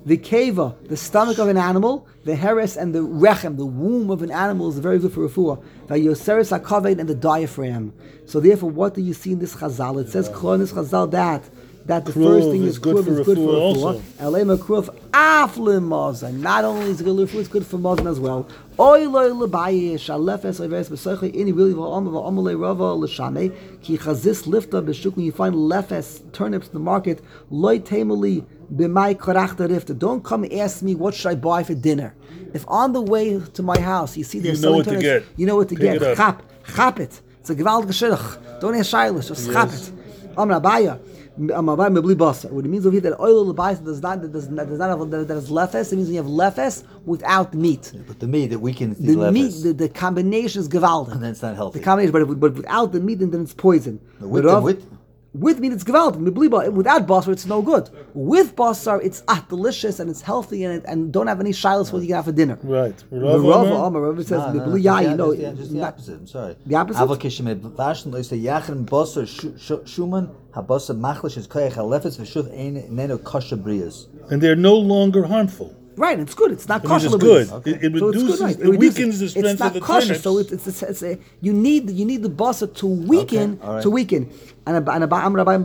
the keva, the stomach of an animal, the heres and the rechem, the womb of an animal is very good for refuah. The yoseres hakaved and the diaphragm. So therefore, what do you see in this chazal? It says in this chazal that that the Kruv first thing is is good kruv for is good for refuah refuah. also. Elema kruv af lemazon. Not only is it good for refuah, it's good for mazon as well. Oy loy lebayish alefes leves besoich ini really v'om v'omle rava l'shame ki chazis lifta b'shuk. When you find lefes turnips in the market, loy temeli b'may karachta rifta. Don't come ask me what should I buy for dinner. If on the way to my house you see there's You know what to turnips, get. you know what to Pick get. it up. Chap, chap it. It's a gewaltige shidduch. Don't ask shaylish, just chap it. Amra baya. What it means over here that oil lebayis does not that does not, does not have that is lefes. It means you have lefes without meat. But the meat that weakens The the meat, the, the combination is gewaldig. and then it's not healthy. The combination, but, if, but without the meat, then it's poison. with, But the, of- with with meat, it's gewaldig. Mibliba. Without basar, it's no good. With basar, it's ah, delicious and it's healthy and it, and don't have any shilas what you can have for dinner. Right. The Rav Rava, Omer, Omer, Rava says No, no, no, mibli just yayin, the- no, just the- just the not- opposite. I'm sorry. The opposite? Avokishim vashin lo yisay yachin basar shuman habasa machlish is koyach halefes v'shuv ein neno kosher brias. and they're no longer harmful. Right, it's good. It's not It means kosher. it's libris. good. It- it So it's reduces- right. it weakens the strength it's not of the kosher, turnips. so it's, it's, it's, it's a, you need you need the basar to weaken Okay, all right. to weaken. And a, and a, I'm rabbi,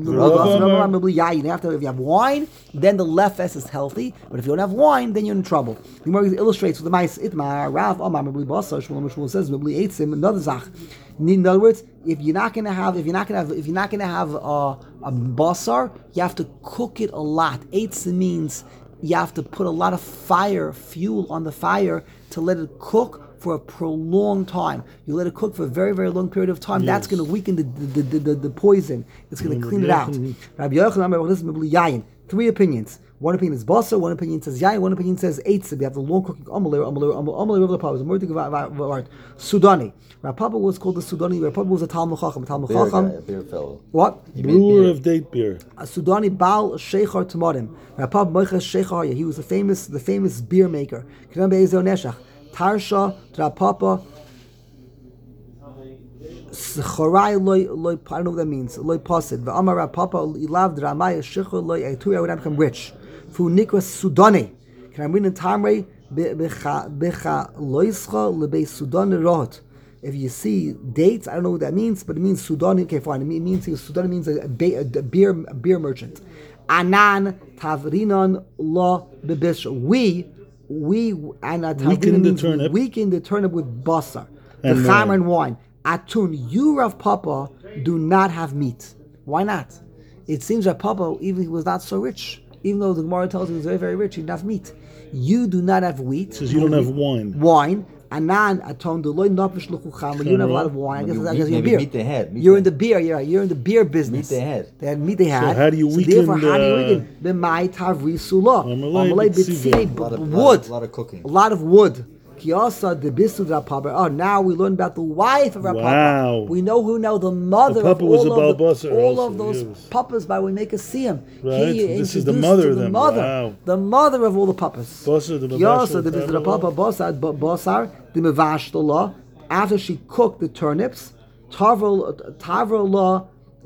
Rava you have to if you have wine, then the lefes is healthy. But if you don't have wine, then you're in trouble. The Gemara illustrates with the mice itmar Rav Omar mibli basar Shmuel Shmuel says mibli eitzim another zach. In other words, if you're not gonna have if you're not gonna have if you're not gonna have uh, a basar, you have to cook it a lot. Eitzim means you have to put a lot of fire, fuel on the fire to let it cook for a prolonged time. You let it cook for a very, very long period of time. That's going to weaken the the, the, the, the poison. It's going to clean it out. Rabbi Yochanan, Rabbi Yochanan, Rabbi Yayin. Three opinions. One opinion is basar, one opinion says yayin, one opinion says eitzim. You have the long cooking. Amalei, Amalei, Amalei, Rav Papa. More to Sudani. Rav Papa was called the Sudani. Rav Papa was a Talmud Chacham. A Talmud Beer guy, Chacham. a beer fellow. What? He made Brewer beer. of date beer. A Sudani Baal Sheikhar Tamarim. Rapab Moiches Sheikhar. He was the famous, the famous beer maker. Kiram Be'ezer Neshach. Tarsha Trapapa. Chorai loy loy. I don't know what that means. Loy pasid. V'amar Rapapa ilav Dramai Sheikhar loy Eituri. I would become rich. Fu Nikras Sudani. Can I read in Tamrei Becha Becha Loischa Lebe Sudani Rohot. If you see dates, I don't know what that means, but it means Sudani. Okay, fine. It means Sudani means a, a, a beer a beer merchant. Anan tavrinon lo bebisha. We we and uh, Weaken the means turnip. weaken the turnip with basar, the And chamer wine. and wine. Atun, you Rav Papa do not have meat. Why not? It seems that Papa, even he was not so rich, even though the Gemara tells him he was very very rich, he didn't have meat. You do not have wheat. Says you don't have wine. Wine. Anan aton deloy nafish luchucham. You don't have a lot of wine. I guess, Maybe I guess meat- you're in maybe beer. meat they had. Meat You're they in the beer. You're right. You're in the beer business. Meat they had. They had meat. They had. how do you so weaken therefore, how do you the- weaken? B'mai tavri sulah. Amalei Amalei b'tzivei. b'tzivei, A lot of- b- lot wood. of- lot of cooking. A lot of wood. Kiyasa de bisu da papa. Oh, now we learn about the wife of our Wow. papa. We know who now the mother The of papa was all a of, the, Balbasar all also, of those yes. papas by we make a siyam. Right. He This is the introduced mother to of the them. mother, Wow. the mother of all the papas. Basar, the Kiyasa mavashal de bisu da tamar. papa basar b- basar the mevashtolah. After she cooked the turnips, tavrol tavrol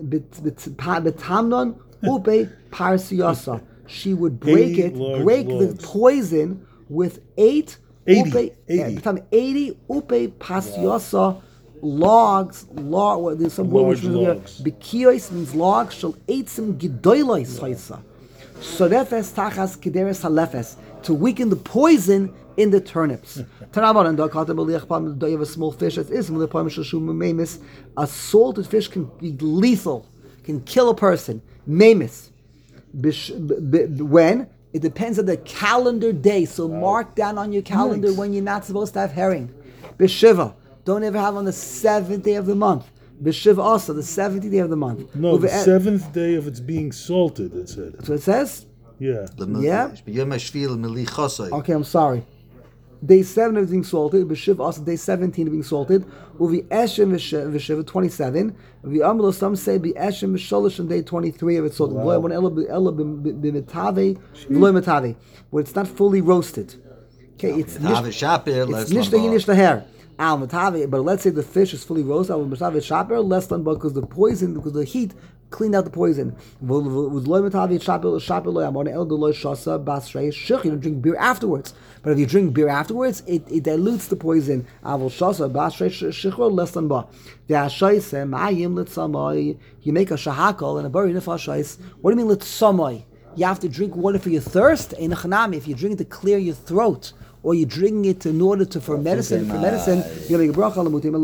betamnon ube parsiyasa. She would break eighty it, large break the loaves. poison with eight eighty, upe, eighty. yeah, eighty upe parsiyasa logs. Log. Well, there's some word Large which means logs. Bikiyos means logs. Shall eitzim gedoyloi soisa. Sorefes tachas kederes halefes, to weaken the poison in the turnips. Tanaban and dakata beliach pam. Do you have a small fish that is memis? A salted fish can be lethal, can kill a person. Memis. Bish- b- b- When? It depends on the calendar day. So mark down on your calendar Nice. when you're not supposed to have herring. Bishiva. Don't ever have on the seventh day of the month. Bishiva also, the seventeenth day of the month. No, the Uve- seventh day of it's being salted, it said. That's what it says? Yeah. Yeah. Yeah. Okay, I'm sorry. Day seven is being salted. B'shiv also day seventeen is being salted. Uvi eshem v'shiv twenty-seven. Uvi amlo, some say be eshem v'sholish on day twenty-three of it's salted. V'loy when ella ella b'mitave v'loy mitave, where it's not fully roasted. Okay, it's Have a nish- shapir, it's less nishta than hi nishta hair. Al mitave, but let's say the fish is fully roasted. Al mitave shaper less than because the poison, because the heat cleaned out the poison. You don't drink beer afterwards. But if you drink beer afterwards, it, it dilutes the poison. Less than ba. You make a shahakal and a bari nefashais. What do you mean litsamai? You have to drink water for your thirst. If you drink it to clear your throat, or you're drinking it in order to for medicine, for medicine, you make a bracha.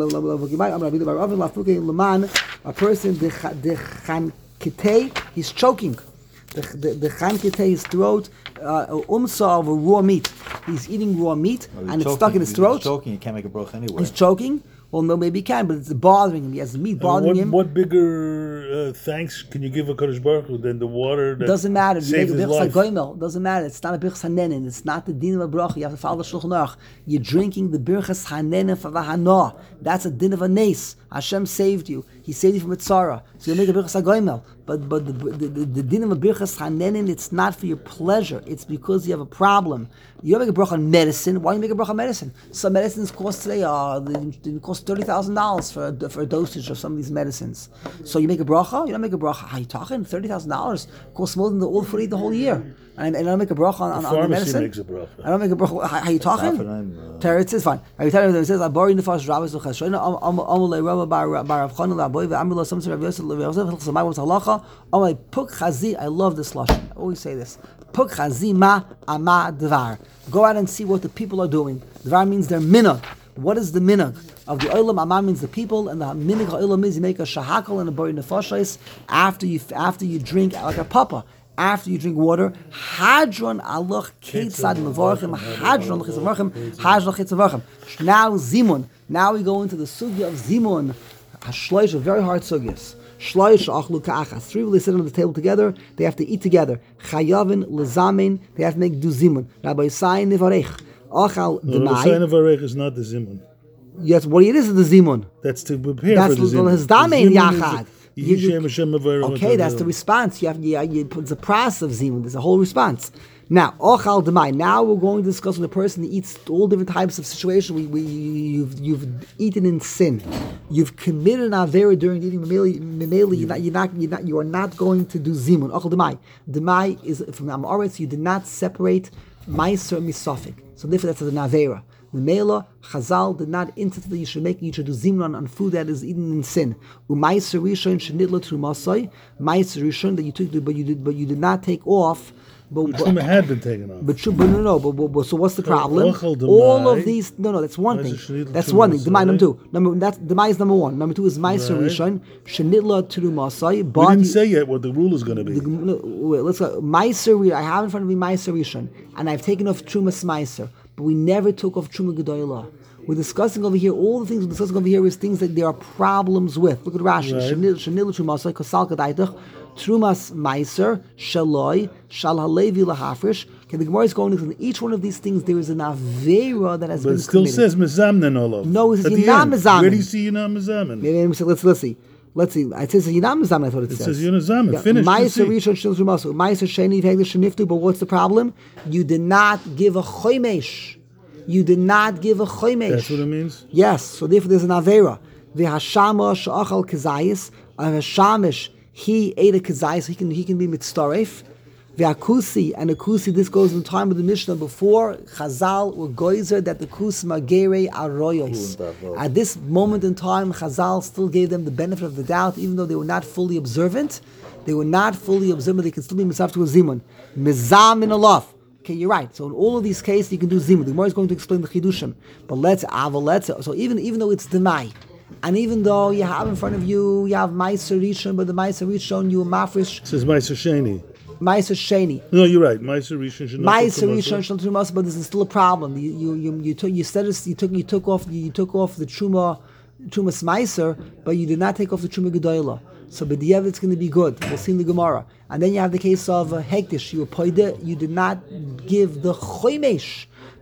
A person the chankitei, he's choking. The the, the chankitei, his throat, uh, umsa of a raw meat. He's eating raw meat Oh, and it's choking. stuck in his He's throat. choking, you can't make a bracha anyway. He's choking. Well, no, maybe he can, but it's bothering him. He has the meat And bothering what, him. what bigger uh, thanks can you give a Kadosh Baruch Hu than the water that Doesn't matter. You make saved a his birchas life? hagoimel. Doesn't matter. It's not a birchas hanenin. It's not the din of a bracha. You have to follow the Shulchan Aruch. You're drinking the birchas hanenin for v'hana. That's a din of a nes. Hashem saved you. He saved you from a tzara. So you make a birchas hagoimel. But but the, the, the, the din of a birchas hanenin, it's not for your pleasure. It's because you have a problem. You don't make a bracha on medicine. Why do you make a bracha on medicine? Some medicines cost today, uh, they, they cost thirty thousand dollars for a, for a dosage of some of these medicines. So you make a bracha? You don't make a bracha. How are you talking? thirty thousand dollars costs more than the all food eat the whole year. And, and I don't make a bracha on, on, on the Pharmacy medicine? makes a bracha. I don't make a bracha. How, how are you talking? Safranayim, uh, Teretz is fine. Are you telling me? It says, "Abari nefesh Rabbis l'cheshoina amulei Rabba bar bar Rav Chana la'boy ve'amulei some sort of Yosef l'Yosef l'Samai was halacha amulei puk chazi." I love this lashon. I always say this. Puk chazi ma ama dvar. Go out and see what the people are doing. Dvar means their minhag. What is the minhag of the olam? Ama means the people, and the minhag olam is you make a shahakal and a bari nefashos after you after you drink like a papa. After you drink water, hadron aloch ketzad mevorchim, hadron lechitzavachim, hadron lechitzavachim. Now zimun. Now we go into the sugya of zimun. Hashloish, a very hard sugyas. Shloish achlu ka'achas. Three really sit on the table together. They have to eat together. Chayavin lezamin. They have to make do zimun. Rabbi Yisai nivarech. Achal The sign demai. of Arech is not the Zimun. Yes, what it is is the zimun. That's to prepare That's for the the Zimun. hizdamein The Zimun is yachad. the- You- you- Yishem Hashem Avarech Okay, that's the Avarech. response. You have you, you put the process of zimun. There's a whole response. Now, ochal demai. Now we're going to discuss when a person eats all different types of situations. We, we you've you've eaten in sin. You've committed an avera during eating memeli. Memeli, you're not you're not you're not you are not going to do zimun. Ochal demai. Demai is from Amoritz. You did not separate meiser misafik. So therefore, that's an avera. The Mela Chazal did not insist that you should make you should do zimran on food that is eaten in sin. U'maiser rishon shenitla trumasai. Maiser rishon that you took, but you did, but you did not take off. But, The but, Truma had been taken off. but, but no, no, but, but, but so what's the problem? Ochel demai. All of these, no, no, that's one Maiser thing. shenitla That's one thing. Demai trumasai. number two. Number that's demai is number one. Number two is maiser Right. rishon shenitla trumasai. We But didn't say yet what the rule is going to be. the, no, wait, let's go. Maiser, I have in front of me maiser rishon, and I've taken off trumas maiser, but we never took off truma gedolah. We're discussing over here, all the things we're discussing over here is things that there are problems with. Look at Rashi. Right. Shenil shenil trumasai kosal kadaitach trumas meiser shaloi shal halevi lahafresh. Okay, the Gemara is going to each one of these things. There is an avera that has But been it still committed. says Mezamnen Olav. No, it says At the Yinam end. Mezamen. Where do you see Yinam Mezamen? Maybe I'm saying, let's let's see. Let's see. It says Yinam Mezamen. I thought it, It says. says Yinazamen. Finish. the Meiser seat. rishon shel trumasu. Meiser sheni v'hegder sheniftu. But what's the problem? You did not give a chomesh. You did not give a chomesh. That's what it means? Yes, so therefore there's an avera. The hashama sha'achal kazayis, a hashamish, he ate a kazayis, he can he can be mitzaref. The akusi, and a kusi, this goes in the time of the Mishnah before Chazal were goizer that the kus magere aroyos. At this moment in time, Chazal still gave them the benefit of the doubt, even though they were not fully observant. They were not fully observant. They can still be mitzaf to a zimun. Mizam in Allah. Okay, you're right. So in all of these cases, you can do zimun. The Gemara is going to explain the chidushim. But let's aval let's so even even though it's demai, and even though you have in front of you you have meiser rishon, but the meiser rishon you mafresh It says Meiser Sheni. meiser sheni. No, you're right. Meiser Rishon should not Meiser be rishon shel truma, but this is still a problem. You you you, you took you said you took you took off you took off the truma trumas meiser, but you did not take off the truma gedolah. So b'diavad it's going to be good. We'll see in the Gemara. And then you have the case of uh, hektish. You appointed, you did not give the chomesh,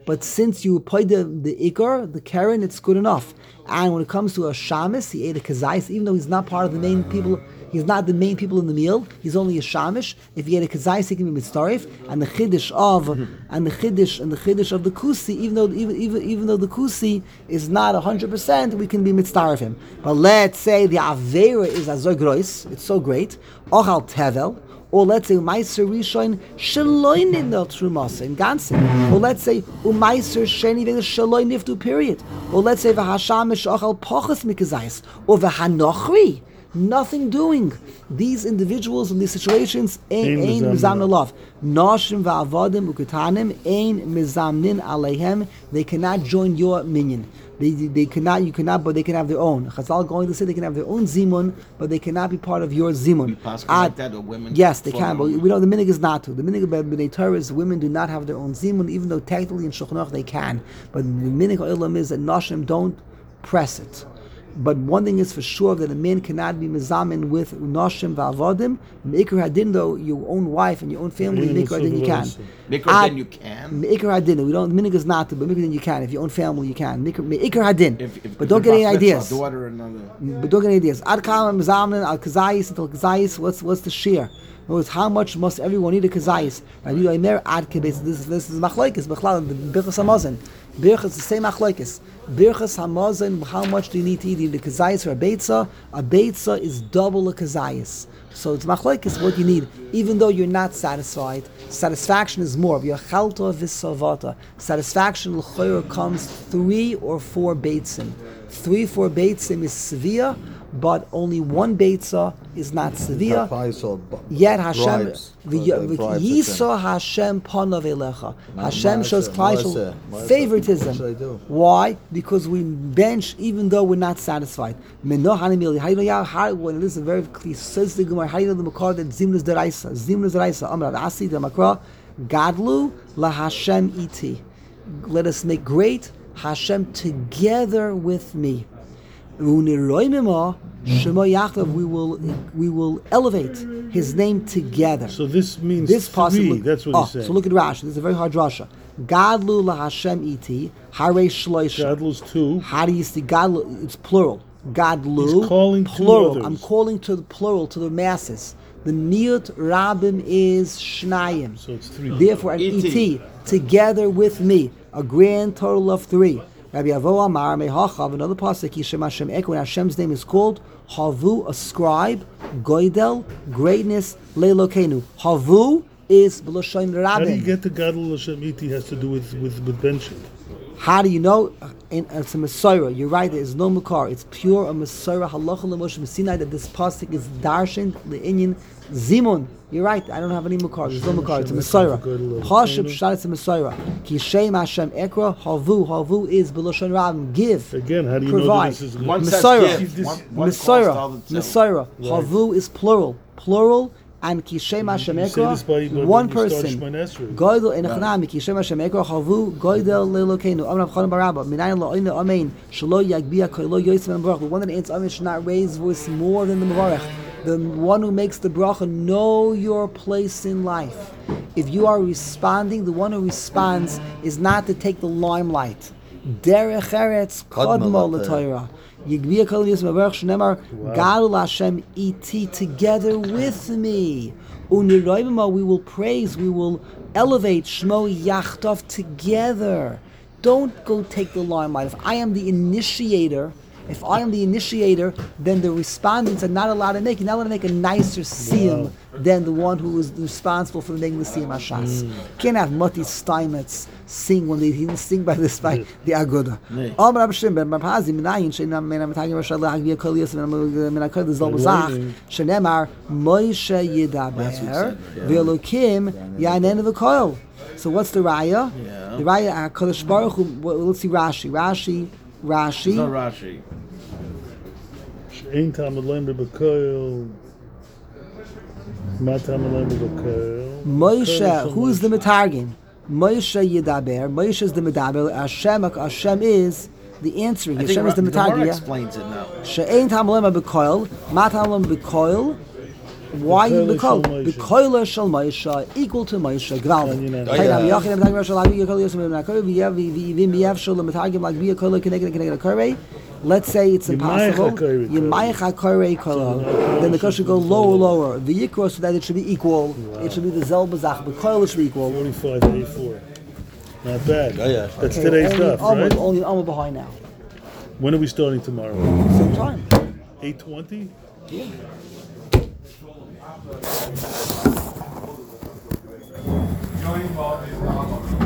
But since you put the the ikar, the karen, it's good enough. And when it comes to a shamis, he ate a kazais, even though he's not part of the main people. He's not the main people in the meal. He's only a shamish. If he had a kazais, he can be mitzarif. And the chiddush of and the chiddush and the chiddush of the kusi, even though even even even though the kusi is not a hundred percent, we can be mitzarif him. But let's say the avera is azor grois. It's so great. Ochal tevel. Or let's say Umaiser Rishon Shaloi Nidnal Trumasa in Gansen. Or let's say Umaiser Sheni Vega Shaloi Niftu period. Or let's say V'Hashamish Ochal Pochas Mikazais. Or V'Hanochri. Nothing doing. These individuals in these situations ain't ain't mizamnin alav. Noshim va'avadim uketanim ain't mizamnin aleihem. They cannot join your minyan. They they cannot. You cannot. But they can have their own. Chazal going to say they can have their own zimun, but they cannot be part of your zimun. Like that, or women yes, they can. But we know the minig is not to. The minig of Bnei Torah is women do not have their own zimun, even though technically in Shulchan Aruch they can. But the minig olam is that noshim don't press it. But one thing is for sure that a man cannot be mezamin with noshim va'avadim. Meikar hadin, though, your own wife and your own family, meikar hadin you can. Meikar hadin you can. Meikar hadin, we don't. The minig is not to, but meikar hadin you can. If your own family, you can. Meikar hadin. If, if, but if don't get any ideas. Daughter or another. But don't get any ideas. Ad kam mezamin al kazayis until kazayis. What's what's the shear? In other words, how much must everyone need a kazayis? And you know, Imer ad kebes. This this is machlokes. Bechlal the birchas hamazon. Birchas is the same machlokes. Birchas hamazon. How much do you need to eat? Either kazayis or a beitza. A beitza is double a kazayis. So it's machlokes what you need. Even though you're not satisfied, satisfaction is more. V'yachalta v'savata. Satisfaction l'choyer comes three or four beitzim. Three, four beitzim is severe, but only one beitza is not severe. Yet Hashem, Yisa Hashem panav elecha. Hashem shows klal favoritism. Why? Because we bench even though we're not satisfied. When it is a very clear, says the Gemara, how do you know the makar that zimnus deraisa, zimnus deraisa, amar asi the makra, gadlu la Hashem iti. Let us make great Hashem together with me. We will we will elevate His name together. So this means this three. Look, that's what oh, he's saying. So look at Rashi. This is a very hard Rasha. Gadlu la Hashem iti hare shloisha. Gadlu's two. How do you see Gadlu? It's plural. Gadlu. He's calling plural. two others. I'm calling to the plural to the masses. The niyut rabim is shnayim. So it's three. Therefore, an iti together with me, a grand total of three. Rabbi Avo Amar Mehachav, another pasuk, Yishem Hashem Ek, when Hashem's name is called, Havu, ascribe, Goidel, greatness, Leilokenu. Havu is B'Lashon Rabin. How do you get the Gadol Hashem Iti has to do with, with, with benching? How do you know? In, it's a Messiah. You're right, there is no Makar. It's pure a Messiah. Halacha l'Moshe Sinai that this pasuk is Darshan, Le'inyan, Zimun. You're right, I don't have any Makar. There's no Makar. It's a Messiah. Hashib Shad, it's a Messiah. Ki Shem Hashem Ekra, Havu. Havu is B'Lashon Rabin. Give. Again, how do you provide. know that this is One Messiah. gift, one- one Messiah. cost, Messiah. Right. Havu is plural. Plural. And Kishem Hashem You say this by- Ekra, by- one when you start person. Shemona Esrei. Goydel in Echanami, Kishem Hashem Ekra, Havu, Goydel Lelokenu, Amrav Chalim Barabba, Minayin La'oinu Amein, Shalo Yagbia Koilo Yosim and Baruch. The one that answers Amen should not raise voice more than the Mavarech. The one who makes the bracha, know your place in life. If you are responding, the one who responds is not to take the limelight. Derech Eretz Kodmo L'Torah. Yigvia Kol Yisma Baruch Shnemar Gadol Hashem iti together with me. Uniroimah we will praise, we will elevate Shmo Yachtov together. Don't go take the limelight. If I am the initiator, if I am the initiator, then the respondents are not allowed to make. You're not allowed to make a nicer siyum wow. than the one who is responsible for making the siyum hashas. Mm. Can't have Mati Steinmetz sing when they, he didn't sing by this by the Aguda. Amar Rabbi Shimon ben Pazi minayin she'inam menam tagim rashallah hagvia kol yosef min hakol zol bazach shenemar Moshe yidaber ve'elokim yanen v'koil. So what's the raya? Yeah. The raya HaKadosh Baruch Hu. Well, let's see Rashi. Rashi. Rashi. It's not Rashi. Ein tam alein b'bekoil. Ma tam alein b'bekoil. Moshe, who is the Metargim? Moshe Yidaber. Moshe is the Medaber. Hashem, Hashem is the answering. I think Hashem is the Ra- Gemara Metargim. explains it now. She'ein tam alein b'bekoil. Ma tam alein b'bekoil. Why B'koila B'koil? shel Moshe. B'koila shel Moshe equal to Moshe. Gvaldi. Oh, Hey, now, yeah. Yachid, I'm talking about Shalavi, Yachid, Yosem, Nakor, V'yev, V'yivim, V'yev, Shalom, Matagim, like V'yev, Kola, Keneged, Keneged, Korei. Let's say it's Yemayach impossible. HaKorei, Yemayach HaKorei Kola. Then the Kosh should go lower, lower. The Yikro, so that it should be equal. It should be the Zel Bazach. B'koil, it should be equal. forty-five eighty-four. Not bad. Oh, yeah. That's Okay, today's only, stuff, almost, right? Only, almost behind now. When are we starting tomorrow? Same time. eight twenty? Yeah.